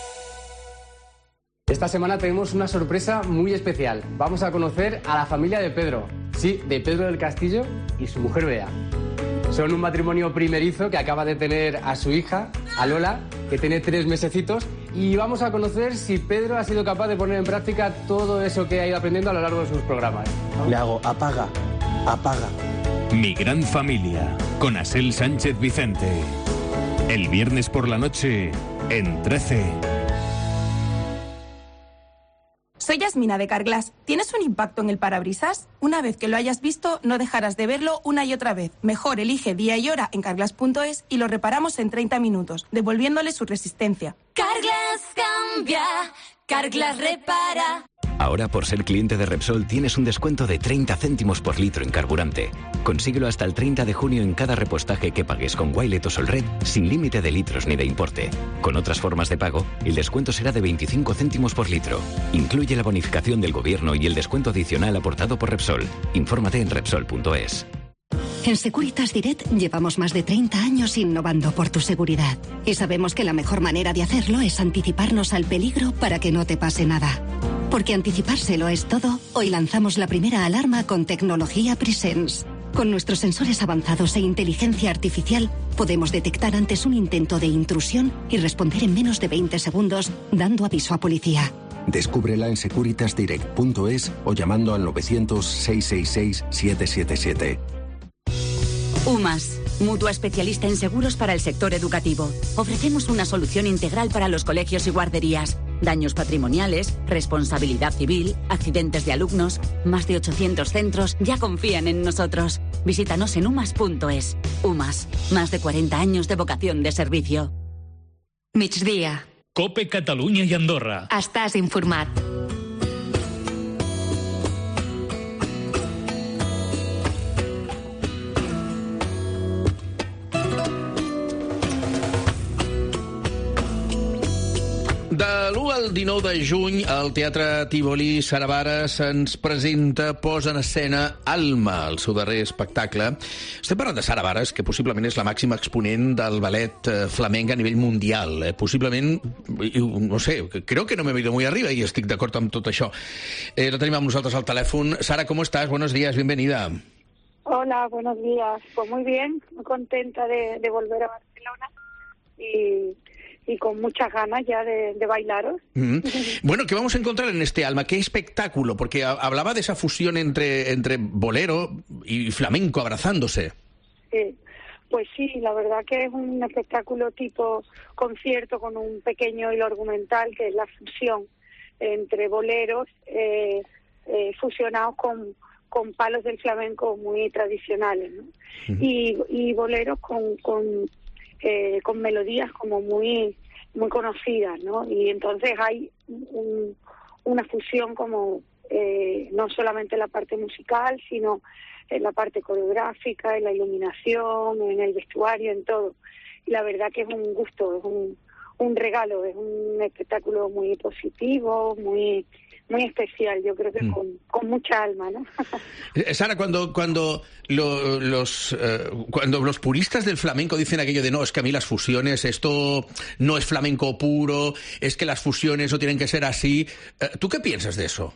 Esta semana tenemos una sorpresa muy especial. Vamos a conocer a la familia de Pedro. Sí, de Pedro del Castillo y su mujer Bea. Son un matrimonio primerizo que acaba de tener a su hija, a Lola, que tiene tres mesecitos. Y vamos a conocer si Pedro ha sido capaz de poner en práctica todo eso que ha ido aprendiendo a lo largo de sus programas. Le hago apaga, apaga. Mi gran familia, con Asel Sánchez Vicente. El viernes por la noche, en trece. Soy Yasmina de Carglass. ¿Tienes un impacto en el parabrisas? Una vez que lo hayas visto, no dejarás de verlo una y otra vez. Mejor elige día y hora en carglass punto es y lo reparamos en treinta minutos, devolviéndole su resistencia. Carglass cambia, Carglass repara. Ahora, por ser cliente de Repsol, tienes un descuento de treinta céntimos por litro en carburante. Consíguelo hasta el treinta de junio en cada repostaje que pagues con Wilet o Solred, sin límite de litros ni de importe. Con otras formas de pago, el descuento será de veinticinco céntimos por litro. Incluye la bonificación del gobierno y el descuento adicional aportado por Repsol. Infórmate en Repsol punto es. En Securitas Direct llevamos más de treinta años innovando por tu seguridad. Y sabemos que la mejor manera de hacerlo es anticiparnos al peligro para que no te pase nada. Porque anticipárselo es todo, hoy lanzamos la primera alarma con tecnología Presence. Con nuestros sensores avanzados e inteligencia artificial, podemos detectar antes un intento de intrusión y responder en menos de veinte segundos, dando aviso a policía. Descúbrela en securitas direct punto es o llamando al novecientos, seiscientos sesenta y seis, setecientos setenta y siete. UMAS, mutua especialista en seguros para el sector educativo. Ofrecemos una solución integral para los colegios y guarderías. Daños patrimoniales, responsabilidad civil, accidentes de alumnos. Más de ochocientos centros ya confían en nosotros. Visítanos en umas punto es. UMAS, más de cuarenta años de vocación de servicio. Migdia. COPE Catalunya i Andorra. Estàs informat. El dinou de juny, al Teatre Tívoli, Sara Varas ens presenta, posa en escena Alma, el seu darrer espectacle. Estem parlant de Sara Varas, que possiblement és la màxima exponent del ballet eh, flamenc a nivell mundial. Eh? Possiblement, no sé, creo que no me he ido muy arriba i estic d'acord amb tot això. Eh, la tenim amb nosaltres al telèfon. Sara, ¿cómo estás? Buenos días, bienvenida. Hola, buenos días. Pues muy bien, muy contenta de, de volver a Barcelona y... y con muchas ganas ya de, de bailaros. Mm-hmm. Bueno, ¿qué vamos a encontrar en este Alma? ¿Qué espectáculo? Porque a, hablaba de esa fusión entre, entre bolero y flamenco abrazándose. Sí, pues sí, la verdad que es un espectáculo tipo concierto con un pequeño hilo argumental, que es la fusión entre boleros eh, eh, fusionados con, con palos del flamenco muy tradicionales, ¿no? Mm-hmm. y, y boleros con... con Eh, con melodías como muy muy conocidas, ¿no? Y entonces hay un, una fusión como eh, no solamente en la parte musical, sino en la parte coreográfica, en la iluminación, en el vestuario, en todo. Y la verdad que es un gusto, es un, un regalo, es un espectáculo muy positivo, muy muy especial, yo creo que mm. con, con mucha alma, ¿no? Sara, cuando cuando lo, los eh, cuando los puristas del flamenco dicen aquello de no, es que a mí las fusiones, esto no es flamenco puro, es que las fusiones no tienen que ser así, eh, ¿tú qué piensas de eso?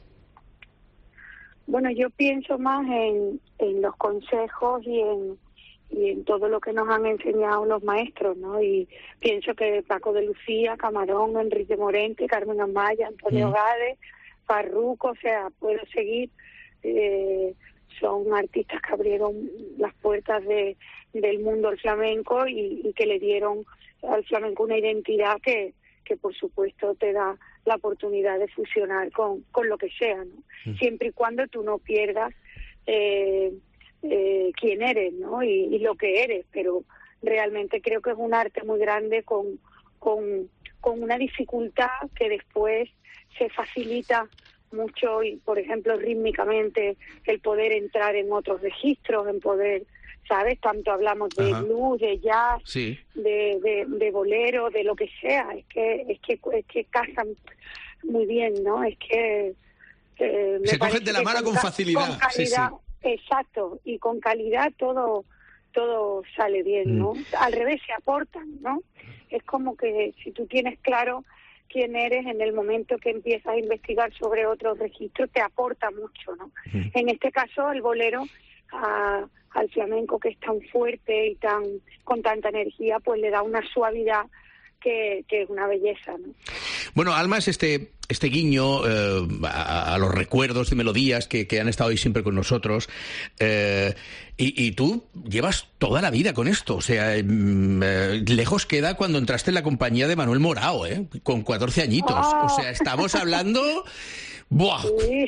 Bueno, yo pienso más en, en los consejos y en y en todo lo que nos han enseñado los maestros, ¿no? Y pienso que Paco de Lucía, Camarón, Enrique Morente, Carmen Amaya, Antonio mm. Gade, Farruco, o sea, puedo seguir, eh, son artistas que abrieron las puertas de, del mundo al flamenco y, y que le dieron al flamenco una identidad que, que por supuesto te da la oportunidad de fusionar con, con lo que sea, ¿no? Mm. Siempre y cuando tú no pierdas eh, eh, quién eres, ¿no? Y, y lo que eres, pero realmente creo que es un arte muy grande con, con, con una dificultad que después se facilita mucho, y por ejemplo rítmicamente, el poder entrar en otros registros, en poder, ¿sabes? Tanto hablamos de Ajá. blues, de jazz, sí. de, de, de bolero, de lo que sea, es que es que es que casan muy bien, ¿no? Es que eh, me se cogen de la mano con, con facilidad, con calidad, sí, sí. Exacto, y con calidad todo todo sale bien, ¿no? Mm. Al revés, se aportan, ¿no? Es como que si tú tienes claro quién eres, en el momento que empiezas a investigar sobre otros registros, te aporta mucho, ¿no? Mm. En este caso, el bolero a, al flamenco, que es tan fuerte y tan con tanta energía, pues le da una suavidad que, que es una belleza, ¿no? Bueno, Alma es este, este guiño eh, a, a los recuerdos y melodías que, que han estado ahí siempre con nosotros. Eh, y, y tú llevas toda la vida con esto. O sea, eh, lejos queda cuando entraste en la compañía de Manuel Morao, ¿eh? Con catorce añitos. Oh. O sea, estamos hablando... ¡Buah! Sí,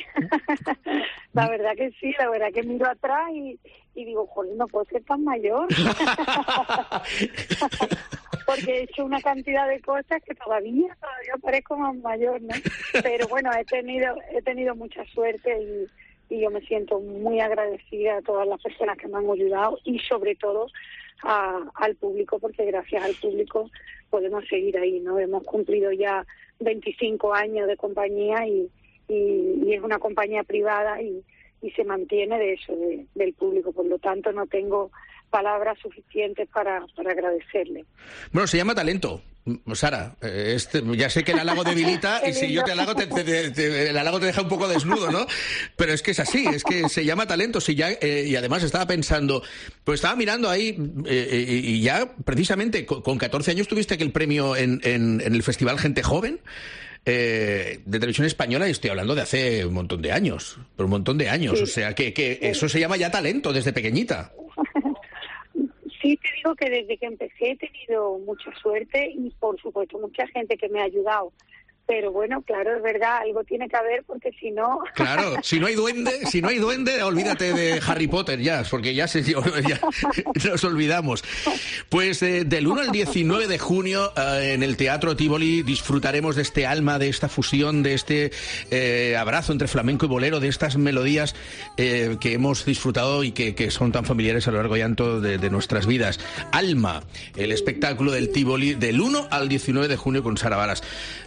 la verdad que sí, la verdad que miro atrás y, y digo, joder, no puedo ser tan mayor. Porque he hecho una cantidad de cosas que todavía, todavía parezco más mayor, ¿no? Pero bueno, he tenido, he tenido mucha suerte y, y yo me siento muy agradecida a todas las personas que me han ayudado y sobre todo a, al público, porque gracias al público podemos seguir ahí, ¿no? Hemos cumplido ya veinticinco años de compañía y Y, y es una compañía privada y, y se mantiene de eso, de, del público. Por lo tanto, no tengo palabras suficientes para, para agradecerle. Bueno, se llama talento, Sara. Este, ya sé que el halago debilita y si yo te halago, te, te, te, te, el halago te deja un poco desnudo, ¿no? Pero es que es así, es que se llama talento. Si ya, eh, y además estaba pensando, pues estaba mirando ahí eh, y ya precisamente con, con catorce años tuviste aquel premio en, en, en el Festival Gente Joven. Eh, de televisión española, y estoy hablando de hace un montón de años, pero un montón de años, sí. O sea, que, que eso se llama ya talento desde pequeñita. Sí, te digo que desde que empecé he tenido mucha suerte y, por supuesto, mucha gente que me ha ayudado. Pero bueno, claro, es verdad, algo tiene que haber porque si no... Claro, si no hay duende, si no hay duende, olvídate de Harry Potter ya, porque ya, se, ya nos olvidamos. Pues eh, del uno al diecinueve de junio eh, en el Teatro Tívoli disfrutaremos de este alma, de esta fusión, de este eh, abrazo entre flamenco y bolero, de estas melodías eh, que hemos disfrutado y que, que son tan familiares a lo largo y ancho de, de nuestras vidas. Alma, el espectáculo del Tívoli del uno al diecinueve de junio con Sara Varas. Sara, muchas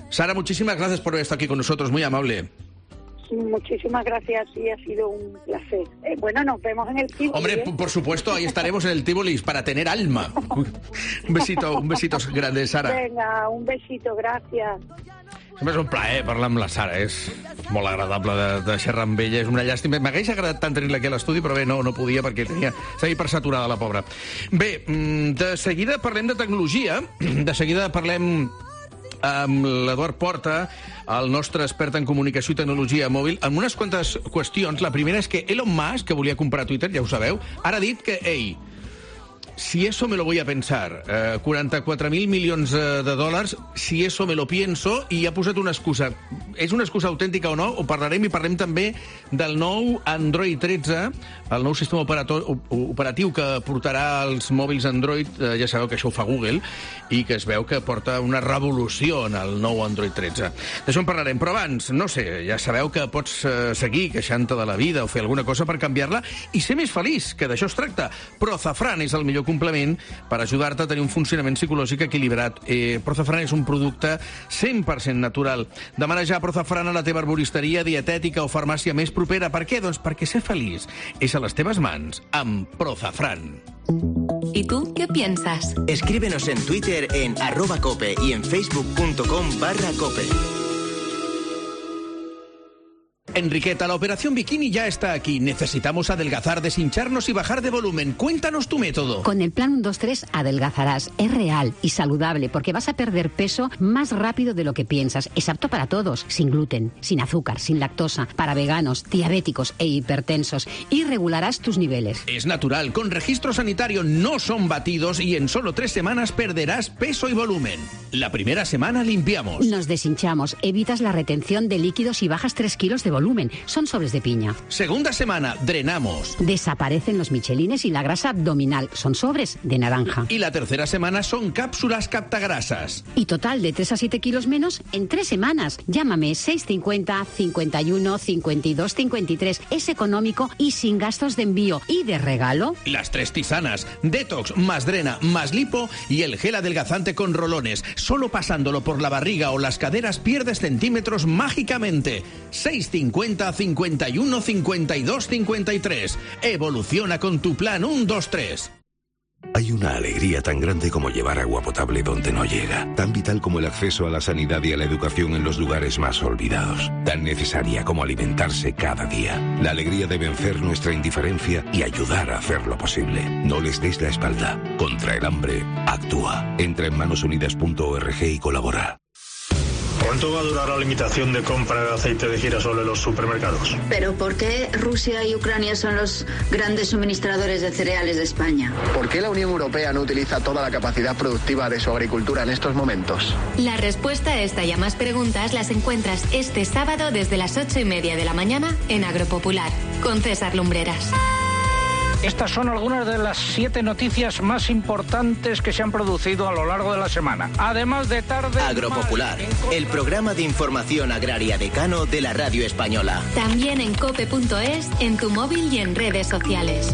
muchísimas gracias por estar aquí con nosotros, muy amable. Muchísimas gracias, sí, ha sido un placer. Eh, bueno, nos vemos en el Tívoli. Hombre, ¿eh? por supuesto, ahí estaremos en el Tívoli para tener alma. Un besito, un besito grande, Sara. Venga, un besito, gracias. Sempre és un plaer parlar amb la Sara, és molt agradable de, de xerrar amb ella, és una llàstima. M'hagués agradat tant tenir-la aquí a l'estudi, però bé, no, no podia perquè tenia... Estava hipersaturada, la pobra. Bé, de seguida parlem de tecnologia, de seguida parlem amb l'Eduard Porta, el nostre expert en comunicació i tecnologia mòbil, amb unes quantes qüestions. La primera és que Elon Musk, que volia comprar Twitter, ja ho sabeu, ara ha dit que, ei, si eso me lo voy a pensar, eh, quaranta-quatre mil milions de dòlars, si eso me lo pienso, i ha posat una excusa. És una excusa autèntica o no? Ho parlarem i parlem també del nou Android tretze, el nou sistema operatiu que portarà als mòbils Android, eh, ja sabeu que això ho fa Google, i que es veu que porta una revolució en el nou Android tretze. D'això en parlarem, però abans, no sé, ja sabeu que pots eh, seguir queixant-te de la vida o fer alguna cosa per canviar-la i ser més feliç, que d'això es tracta. Prozafran és el millor complement per ajudar-te a tenir un funcionament psicològic equilibrat. Eh, Prozafran és un producte cent per cent natural. Demana ja Prozafran a la teva arboristeria, dietètica o farmàcia més propera. Per què? Doncs perquè ser feliç és a les teves mans amb Prozafran. ¿Y tú qué piensas? Escríbenos en Twitter en arroba cope y en facebook.com barra cope. Enriqueta, la operación Bikini ya está aquí. Necesitamos adelgazar, deshincharnos y bajar de volumen. Cuéntanos tu método. Con el plan uno dos tres adelgazarás. Es real y saludable porque vas a perder peso más rápido de lo que piensas. Es apto para todos, sin gluten, sin azúcar, sin lactosa, para veganos, diabéticos e hipertensos. Y regularás tus niveles. Es natural, con registro sanitario, no son batidos y en solo tres semanas perderás peso y volumen. La primera semana limpiamos. Nos deshinchamos, evitas la retención de líquidos y bajas tres kilos de volumen. Volumen. Son sobres de piña. Segunda semana, drenamos. Desaparecen los michelines y la grasa abdominal. Son sobres de naranja. Y la tercera semana son cápsulas captagrasas. Y total de tres a siete kilos menos en tres semanas. Llámame seis cincuenta, cincuenta y uno, cincuenta y dos, cincuenta y tres. Es económico y sin gastos de envío. Y de regalo, las tres tisanas. Detox, más drena, más lipo y el gel adelgazante con rolones. Solo pasándolo por la barriga o las caderas pierdes centímetros mágicamente. seis cincuenta, cincuenta y uno, cincuenta y dos, cincuenta y tres. Evoluciona con tu plan uno dos tres. Hay una alegría tan grande como llevar agua potable donde no llega, tan vital como el acceso a la sanidad y a la educación en los lugares más olvidados, tan necesaria como alimentarse cada día. La alegría de vencer nuestra indiferencia y ayudar a hacerlo posible. No les des la espalda. Contra el hambre, actúa. Entra en manos unidas punto org y colabora. ¿Cuánto va a durar la limitación de compra de aceite de girasol en los supermercados? ¿Pero por qué Rusia y Ucrania son los grandes suministradores de cereales de España? ¿Por qué la Unión Europea no utiliza toda la capacidad productiva de su agricultura en estos momentos? La respuesta a esta y a más preguntas las encuentras este sábado desde las ocho y media de la mañana en Agropopular, con César Lumbreras. Estas son algunas de las siete noticias más importantes que se han producido a lo largo de la semana. Además de tarde... Agropopular, el programa de información agraria decano de la radio española. También en cope punto es, en tu móvil y en redes sociales.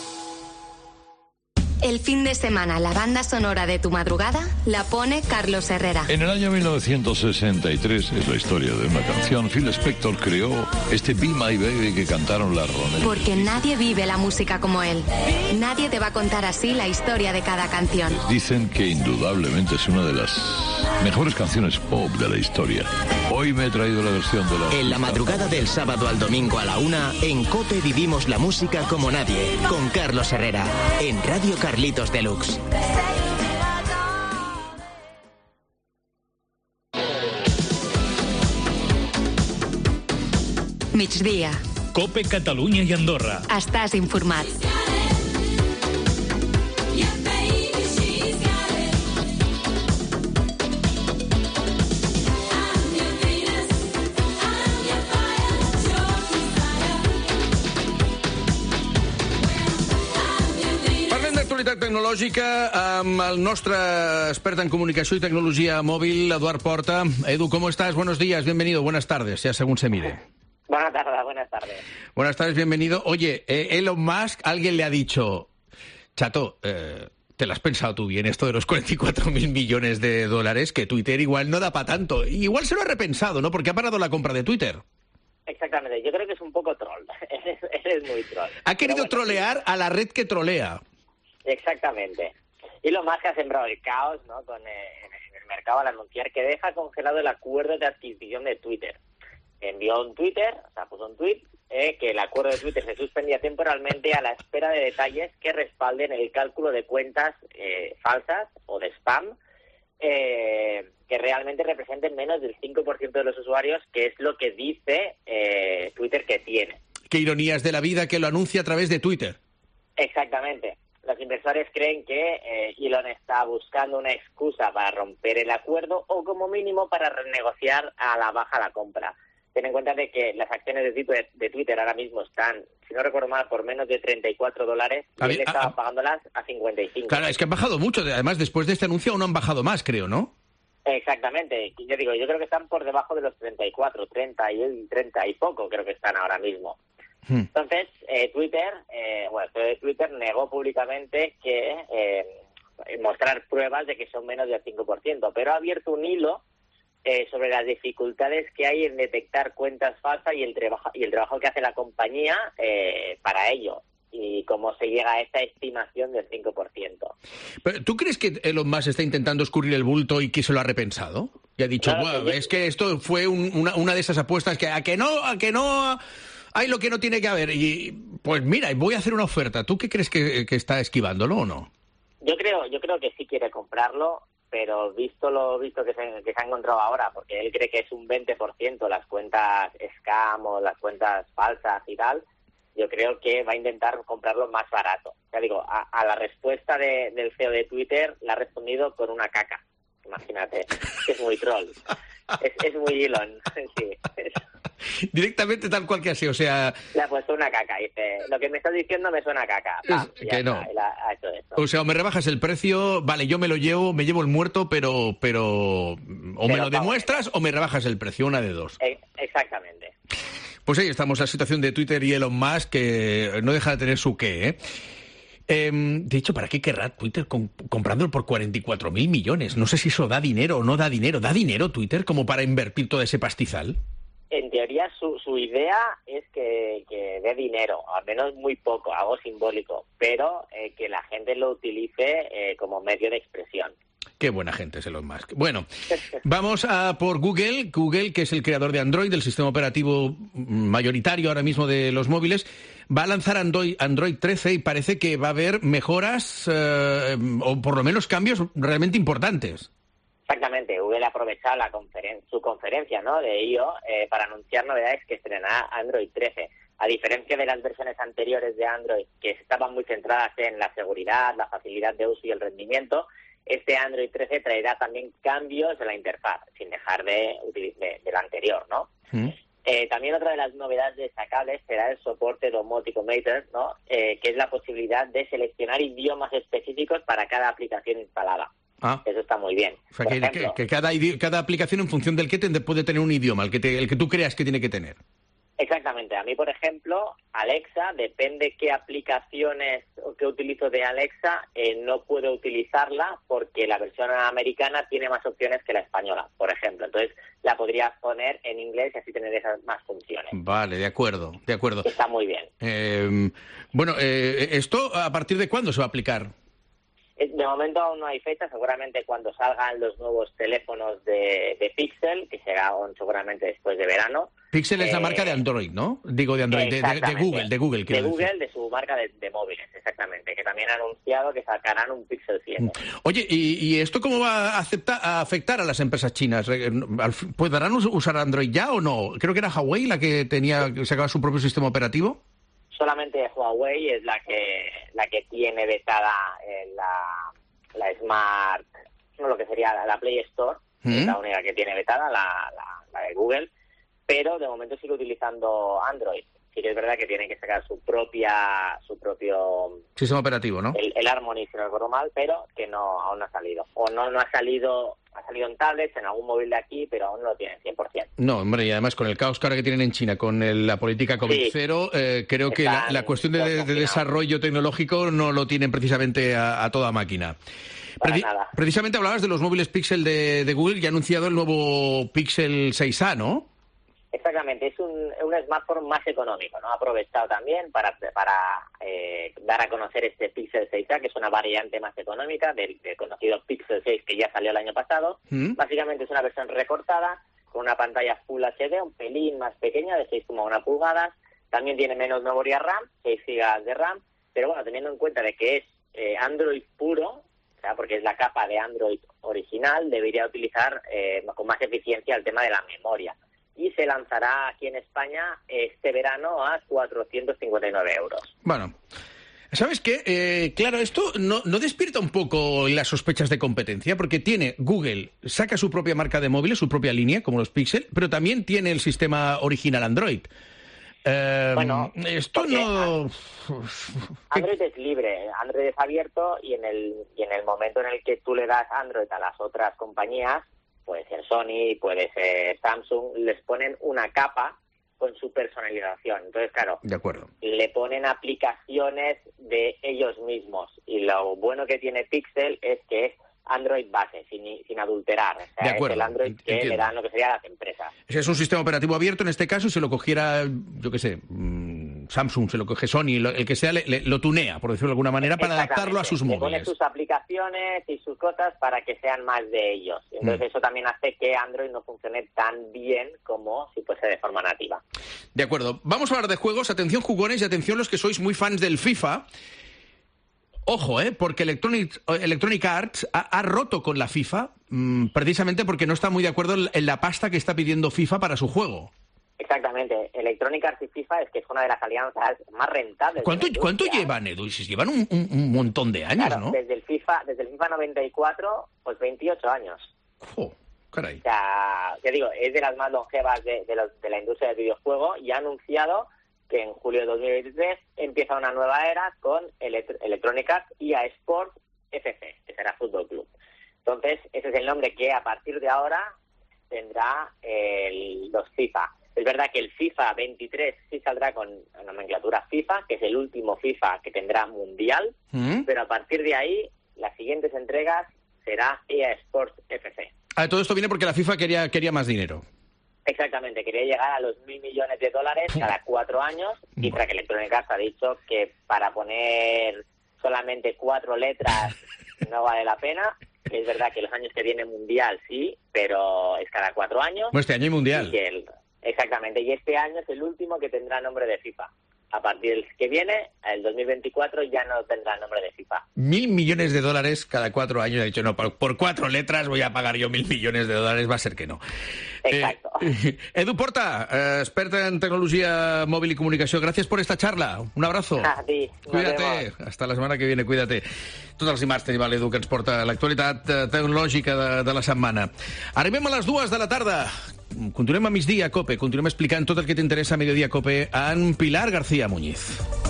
El fin de semana, la banda sonora de tu madrugada la pone Carlos Herrera. En el año mil novecientos sesenta y tres, es la historia de una canción, Phil Spector creó este Be My Baby que cantaron las Ronettes. Porque nadie vive la música como él. Nadie te va a contar así la historia de cada canción. Dicen que indudablemente es una de las mejores canciones pop de la historia. Hoy me he traído la versión de la... En la madrugada del sábado al domingo a la una, en COPE vivimos la música como nadie, con Carlos Herrera, en Radio Carlitos Deluxe. Migdia. COPE Catalunya i Andorra. Estàs informat. Tecnològica amb el nostre expert en comunicació i tecnologia móvil, Eduard Porta. Edu, ¿cómo estás? Buenos días, bienvenido, buenas tardes, ya según se mire. Buenas tardes, buenas tardes. Buenas tardes, bienvenido. Oye, eh, Elon Musk, alguien le ha dicho, chato, eh, te lo has pensado tú bien, esto de los cuarenta y cuatro mil millones de dólares, que Twitter igual no da para tanto. Igual se lo ha repensado, ¿no? Porque ha parado la compra de Twitter. Exactamente, yo creo que es un poco troll. Eres, eres muy troll. Ha querido Pero bueno, trolear a la red que trolea. Exactamente. Y lo más que ha sembrado el caos, ¿no?, con eh, en el mercado al anunciar que deja congelado el acuerdo de adquisición de Twitter. Envió un Twitter, o sea, puso un tweet, eh, que el acuerdo de Twitter se suspendía temporalmente a la espera de detalles que respalden el cálculo de cuentas eh, falsas o de spam, eh, que realmente representen menos del cinco por ciento de los usuarios, que es lo que dice eh, Twitter que tiene. Qué ironías de la vida que lo anuncia a través de Twitter. Exactamente. Los inversores creen que eh, Elon está buscando una excusa para romper el acuerdo o como mínimo para renegociar a la baja la compra. Ten en cuenta de que las acciones de Twitter, de Twitter ahora mismo están, si no recuerdo mal, por menos de treinta y cuatro dólares y A él ver, estaba a- pagándolas a cincuenta y cinco. Claro, es que han bajado mucho. Además, después de este anuncio aún han bajado más, creo, ¿no? Exactamente. Y yo digo, yo creo que están por debajo de los treinta y cuatro, treinta y treinta y poco creo que están ahora mismo. Hmm. Entonces, eh, Twitter, eh, bueno, Twitter negó públicamente que eh, mostrar pruebas de que son menos del cinco por ciento, pero ha abierto un hilo eh, sobre las dificultades que hay en detectar cuentas falsas y el trabajo y el trabajo que hace la compañía eh, para ello y cómo se llega a esta estimación del cinco por ciento. Pero, ¿tú crees que Elon Musk está intentando escurrir el bulto y que se lo ha repensado? Y ha dicho, Claro, "Buah, que yo- es que esto fue un- una, una de esas apuestas que a que no, a que no hay lo que no tiene que haber. Y pues mira, voy a hacer una oferta. ¿Tú qué crees que, que está esquivándolo o no? Yo creo, yo creo que sí quiere comprarlo, pero visto lo visto que se, que se ha encontrado ahora, porque él cree que es un veinte por ciento las cuentas scam o las cuentas falsas y tal, yo creo que va a intentar comprarlo más barato. Ya digo, a, a la respuesta de, del C E O de Twitter le ha respondido con una caca. Imagínate, es muy troll. Es, es muy Elon, sí. Es- Directamente tal cual que así, o sea, le ha puesto una caca. Dice, lo que me estás diciendo me suena a caca. Pam, Es y ya que está, no. él ha, ha hecho eso. o sea, o me rebajas el precio, vale, yo me lo llevo, me llevo el muerto, pero, pero, o me Pero lo demuestras o me rebajas el precio, una de dos. Eh, exactamente. Pues ahí estamos, la situación de Twitter y Elon Musk, que no deja de tener su qué, ¿eh? Eh, de hecho, ¿para qué querrá Twitter com- comprándolo por cuarenta y cuatro mil millones? No sé si eso da dinero o no da dinero. ¿Da dinero Twitter como para invertir todo ese pastizal? En teoría, su, su idea es que, que dé dinero, al menos muy poco, algo simbólico, pero eh, que la gente lo utilice eh, como medio de expresión. Qué buena gente es Elon Musk. Bueno, vamos a por Google. Google, que es el creador de Android, del sistema operativo mayoritario ahora mismo de los móviles, va a lanzar Android, Android trece y parece que va a haber mejoras eh, o por lo menos cambios realmente importantes. Exactamente, Google ha aprovechado la conferen- su conferencia, ¿no?, de I O eh, para anunciar novedades que estrenará Android trece. A diferencia de las versiones anteriores de Android, que estaban muy centradas en la seguridad, la facilidad de uso y el rendimiento, este Android trece traerá también cambios en la interfaz, sin dejar de, de, de la anterior, ¿no? ¿Mm? Eh, también otra de las novedades destacables será el soporte Domotic Automator, ¿no?, eh, que es la posibilidad de seleccionar idiomas específicos para cada aplicación instalada. Ah. Eso está muy bien. O sea, Por que, ejemplo, que- que cada, idi- cada aplicación en función del que te, puede tener un idioma, el que, te- el que tú creas que tiene que tener. exactamente. A mí, por ejemplo, Alexa, depende qué aplicaciones o qué utilizo de Alexa, eh, no puedo utilizarla porque la versión americana tiene más opciones que la española, por ejemplo. Entonces, la podrías poner en inglés y así tener esas más funciones. Vale, de acuerdo, de acuerdo. Está muy bien. Eh, bueno, eh, ¿esto a partir de cuándo se va a aplicar? Eh, De momento aún no hay fecha, seguramente cuando salgan los nuevos teléfonos de, de Pixel, que será seguramente después de verano. Pixel es la Eh, marca de Android, ¿no? Digo de Android, de, de- de Exactamente. Google, de Google. De quiero decir. Google, de su marca de, de móviles, exactamente, que también ha anunciado que sacarán un Pixel siete. Oye, ¿y, y esto cómo va a, acepta- a afectar a las empresas chinas? Re- al fi- ¿Podrán us- usar Android ya o no? Creo que era Huawei la que tenía que sacaba su propio sistema operativo. Solamente Huawei es la que la que tiene vetada eh, la, la Smart, no, lo que sería la, la Play Store, ¿Mm? es la única que tiene vetada, la, la, la de Google, pero de momento sigue utilizando Android. Sí que es verdad que tiene que sacar su propia su propio Sistema operativo, ¿no? el, el Harmony, si no recuerdo mal, pero que no aún no ha salido. O no no ha salido ha salido en tablets, en algún móvil de aquí, pero aún no lo tienen cien por ciento. No, hombre, y además con el caos que ahora que tienen en China, con el, la política COVID cero, sí. eh, creo que la, la cuestión de, de desarrollo tecnológico no lo tienen precisamente a, a toda máquina. Preci nada. Precisamente hablabas de los móviles Pixel de, de Google y ha anunciado el nuevo Pixel seis A, ¿no? Exactamente, es un, un smartphone más económico, ¿no? Ha aprovechado también para, para eh, dar a conocer este Pixel seis A, que es una variante más económica del, del conocido Pixel seis que ya salió el año pasado. ¿Mm? Básicamente es una versión recortada con una pantalla Full H D, un pelín más pequeña de seis coma uno pulgadas. También tiene menos memoria RAM, seis gigas de RAM, pero bueno, teniendo en cuenta de que es eh, Android puro, o sea, porque es la capa de Android original, debería utilizar eh, con más eficiencia el tema de la memoria. Y se lanzará aquí en España este verano a cuatrocientos cincuenta y nueve euros. Bueno, ¿sabes qué? Eh, claro, esto no, no despierta un poco las sospechas de competencia, porque tiene Google, saca su propia marca de móviles, su propia línea, como los Pixel, pero también tiene el sistema original Android. Eh, bueno, esto no... Android es libre, Android es abierto y en el y en el momento en el que tú le das Android a las otras compañías, puede ser Sony, puede ser Samsung, les ponen una capa con su personalización. Entonces, claro, de acuerdo, le ponen aplicaciones de ellos mismos. Y lo bueno que tiene Pixel es que es Android base, sin, sin adulterar. O sea, de acuerdo, es el Android que entiendo. le dan lo que sería a las empresas. Ese es un sistema operativo abierto en este caso, y se lo cogiera, yo qué sé, Samsung, se lo coge Sony, lo, el que sea, le, le, lo tunea, por decirlo de alguna manera, para adaptarlo a sus le móviles. Pone sus aplicaciones y sus cosas para que sean más de ellos. Entonces mm. eso también hace que Android no funcione tan bien como si fuese de forma nativa. De acuerdo. Vamos a hablar de juegos. Atención, jugones, y atención los que sois muy fans del FIFA. Ojo, ¿eh? Porque Electronic, Electronic Arts ha, ha roto con la FIFA mmm, precisamente porque no está muy de acuerdo en la pasta que está pidiendo FIFA para su juego. Exactamente. Electronic Arts y FIFA es que es una de las alianzas más rentables. ¿Cuánto, ¿cuánto llevan, Edu? Si llevan un, un, un montón de años, claro, ¿no? Desde el FIFA, desde el FIFA noventa y cuatro, pues veintiocho años. Oh, caray. O sea, te digo, es de las más longevas de, de, los, de la industria del videojuego y ha anunciado que en julio de dos mil veintitrés empieza una nueva era con Elect- Electronic Arts y E A Sports F C, que será Fútbol Club. Entonces, ese es el nombre que a partir de ahora tendrá el, los FIFA. Es verdad que el FIFA veintitrés sí saldrá con la nomenclatura FIFA, que es el último FIFA que tendrá mundial, ¿Mm? pero a partir de ahí, las siguientes entregas será E A Sports F C. Ah, todo esto viene porque la FIFA quería, quería más dinero. Exactamente, quería llegar a los mil millones de dólares cada cuatro años, y tras que Electronic Arts ha dicho que para poner solamente cuatro letras no vale la pena. Es verdad que los años que viene mundial sí, pero es cada cuatro años. Bueno, este año hay mundial. Y que el, exactamente, y este año es el último que tendrá nombre de FIFA. A partir del que viene, el dos mil veinticuatro, ya no tendrá nombre de FIFA. Mil millones de dólares cada cuatro años. Ha dicho, no, por, por cuatro letras voy a pagar yo mil millones de dólares. Va a ser que no. Exacto. Eh, Edu Porta, eh, experta en tecnología móvil y comunicación. Gracias por esta charla. Un abrazo. A ti. Cuídate. Hasta la setmana que viene, cuídate. Tots els dimarts tenim l'Edu que ens porta l'actualitat tecnològica de, de la setmana. Arribem a les dues de la tarda. Continuem a migdia, COPE. Continuem explicant tot el que t'interessa a Mediodía COPE amb Pilar García Muñiz.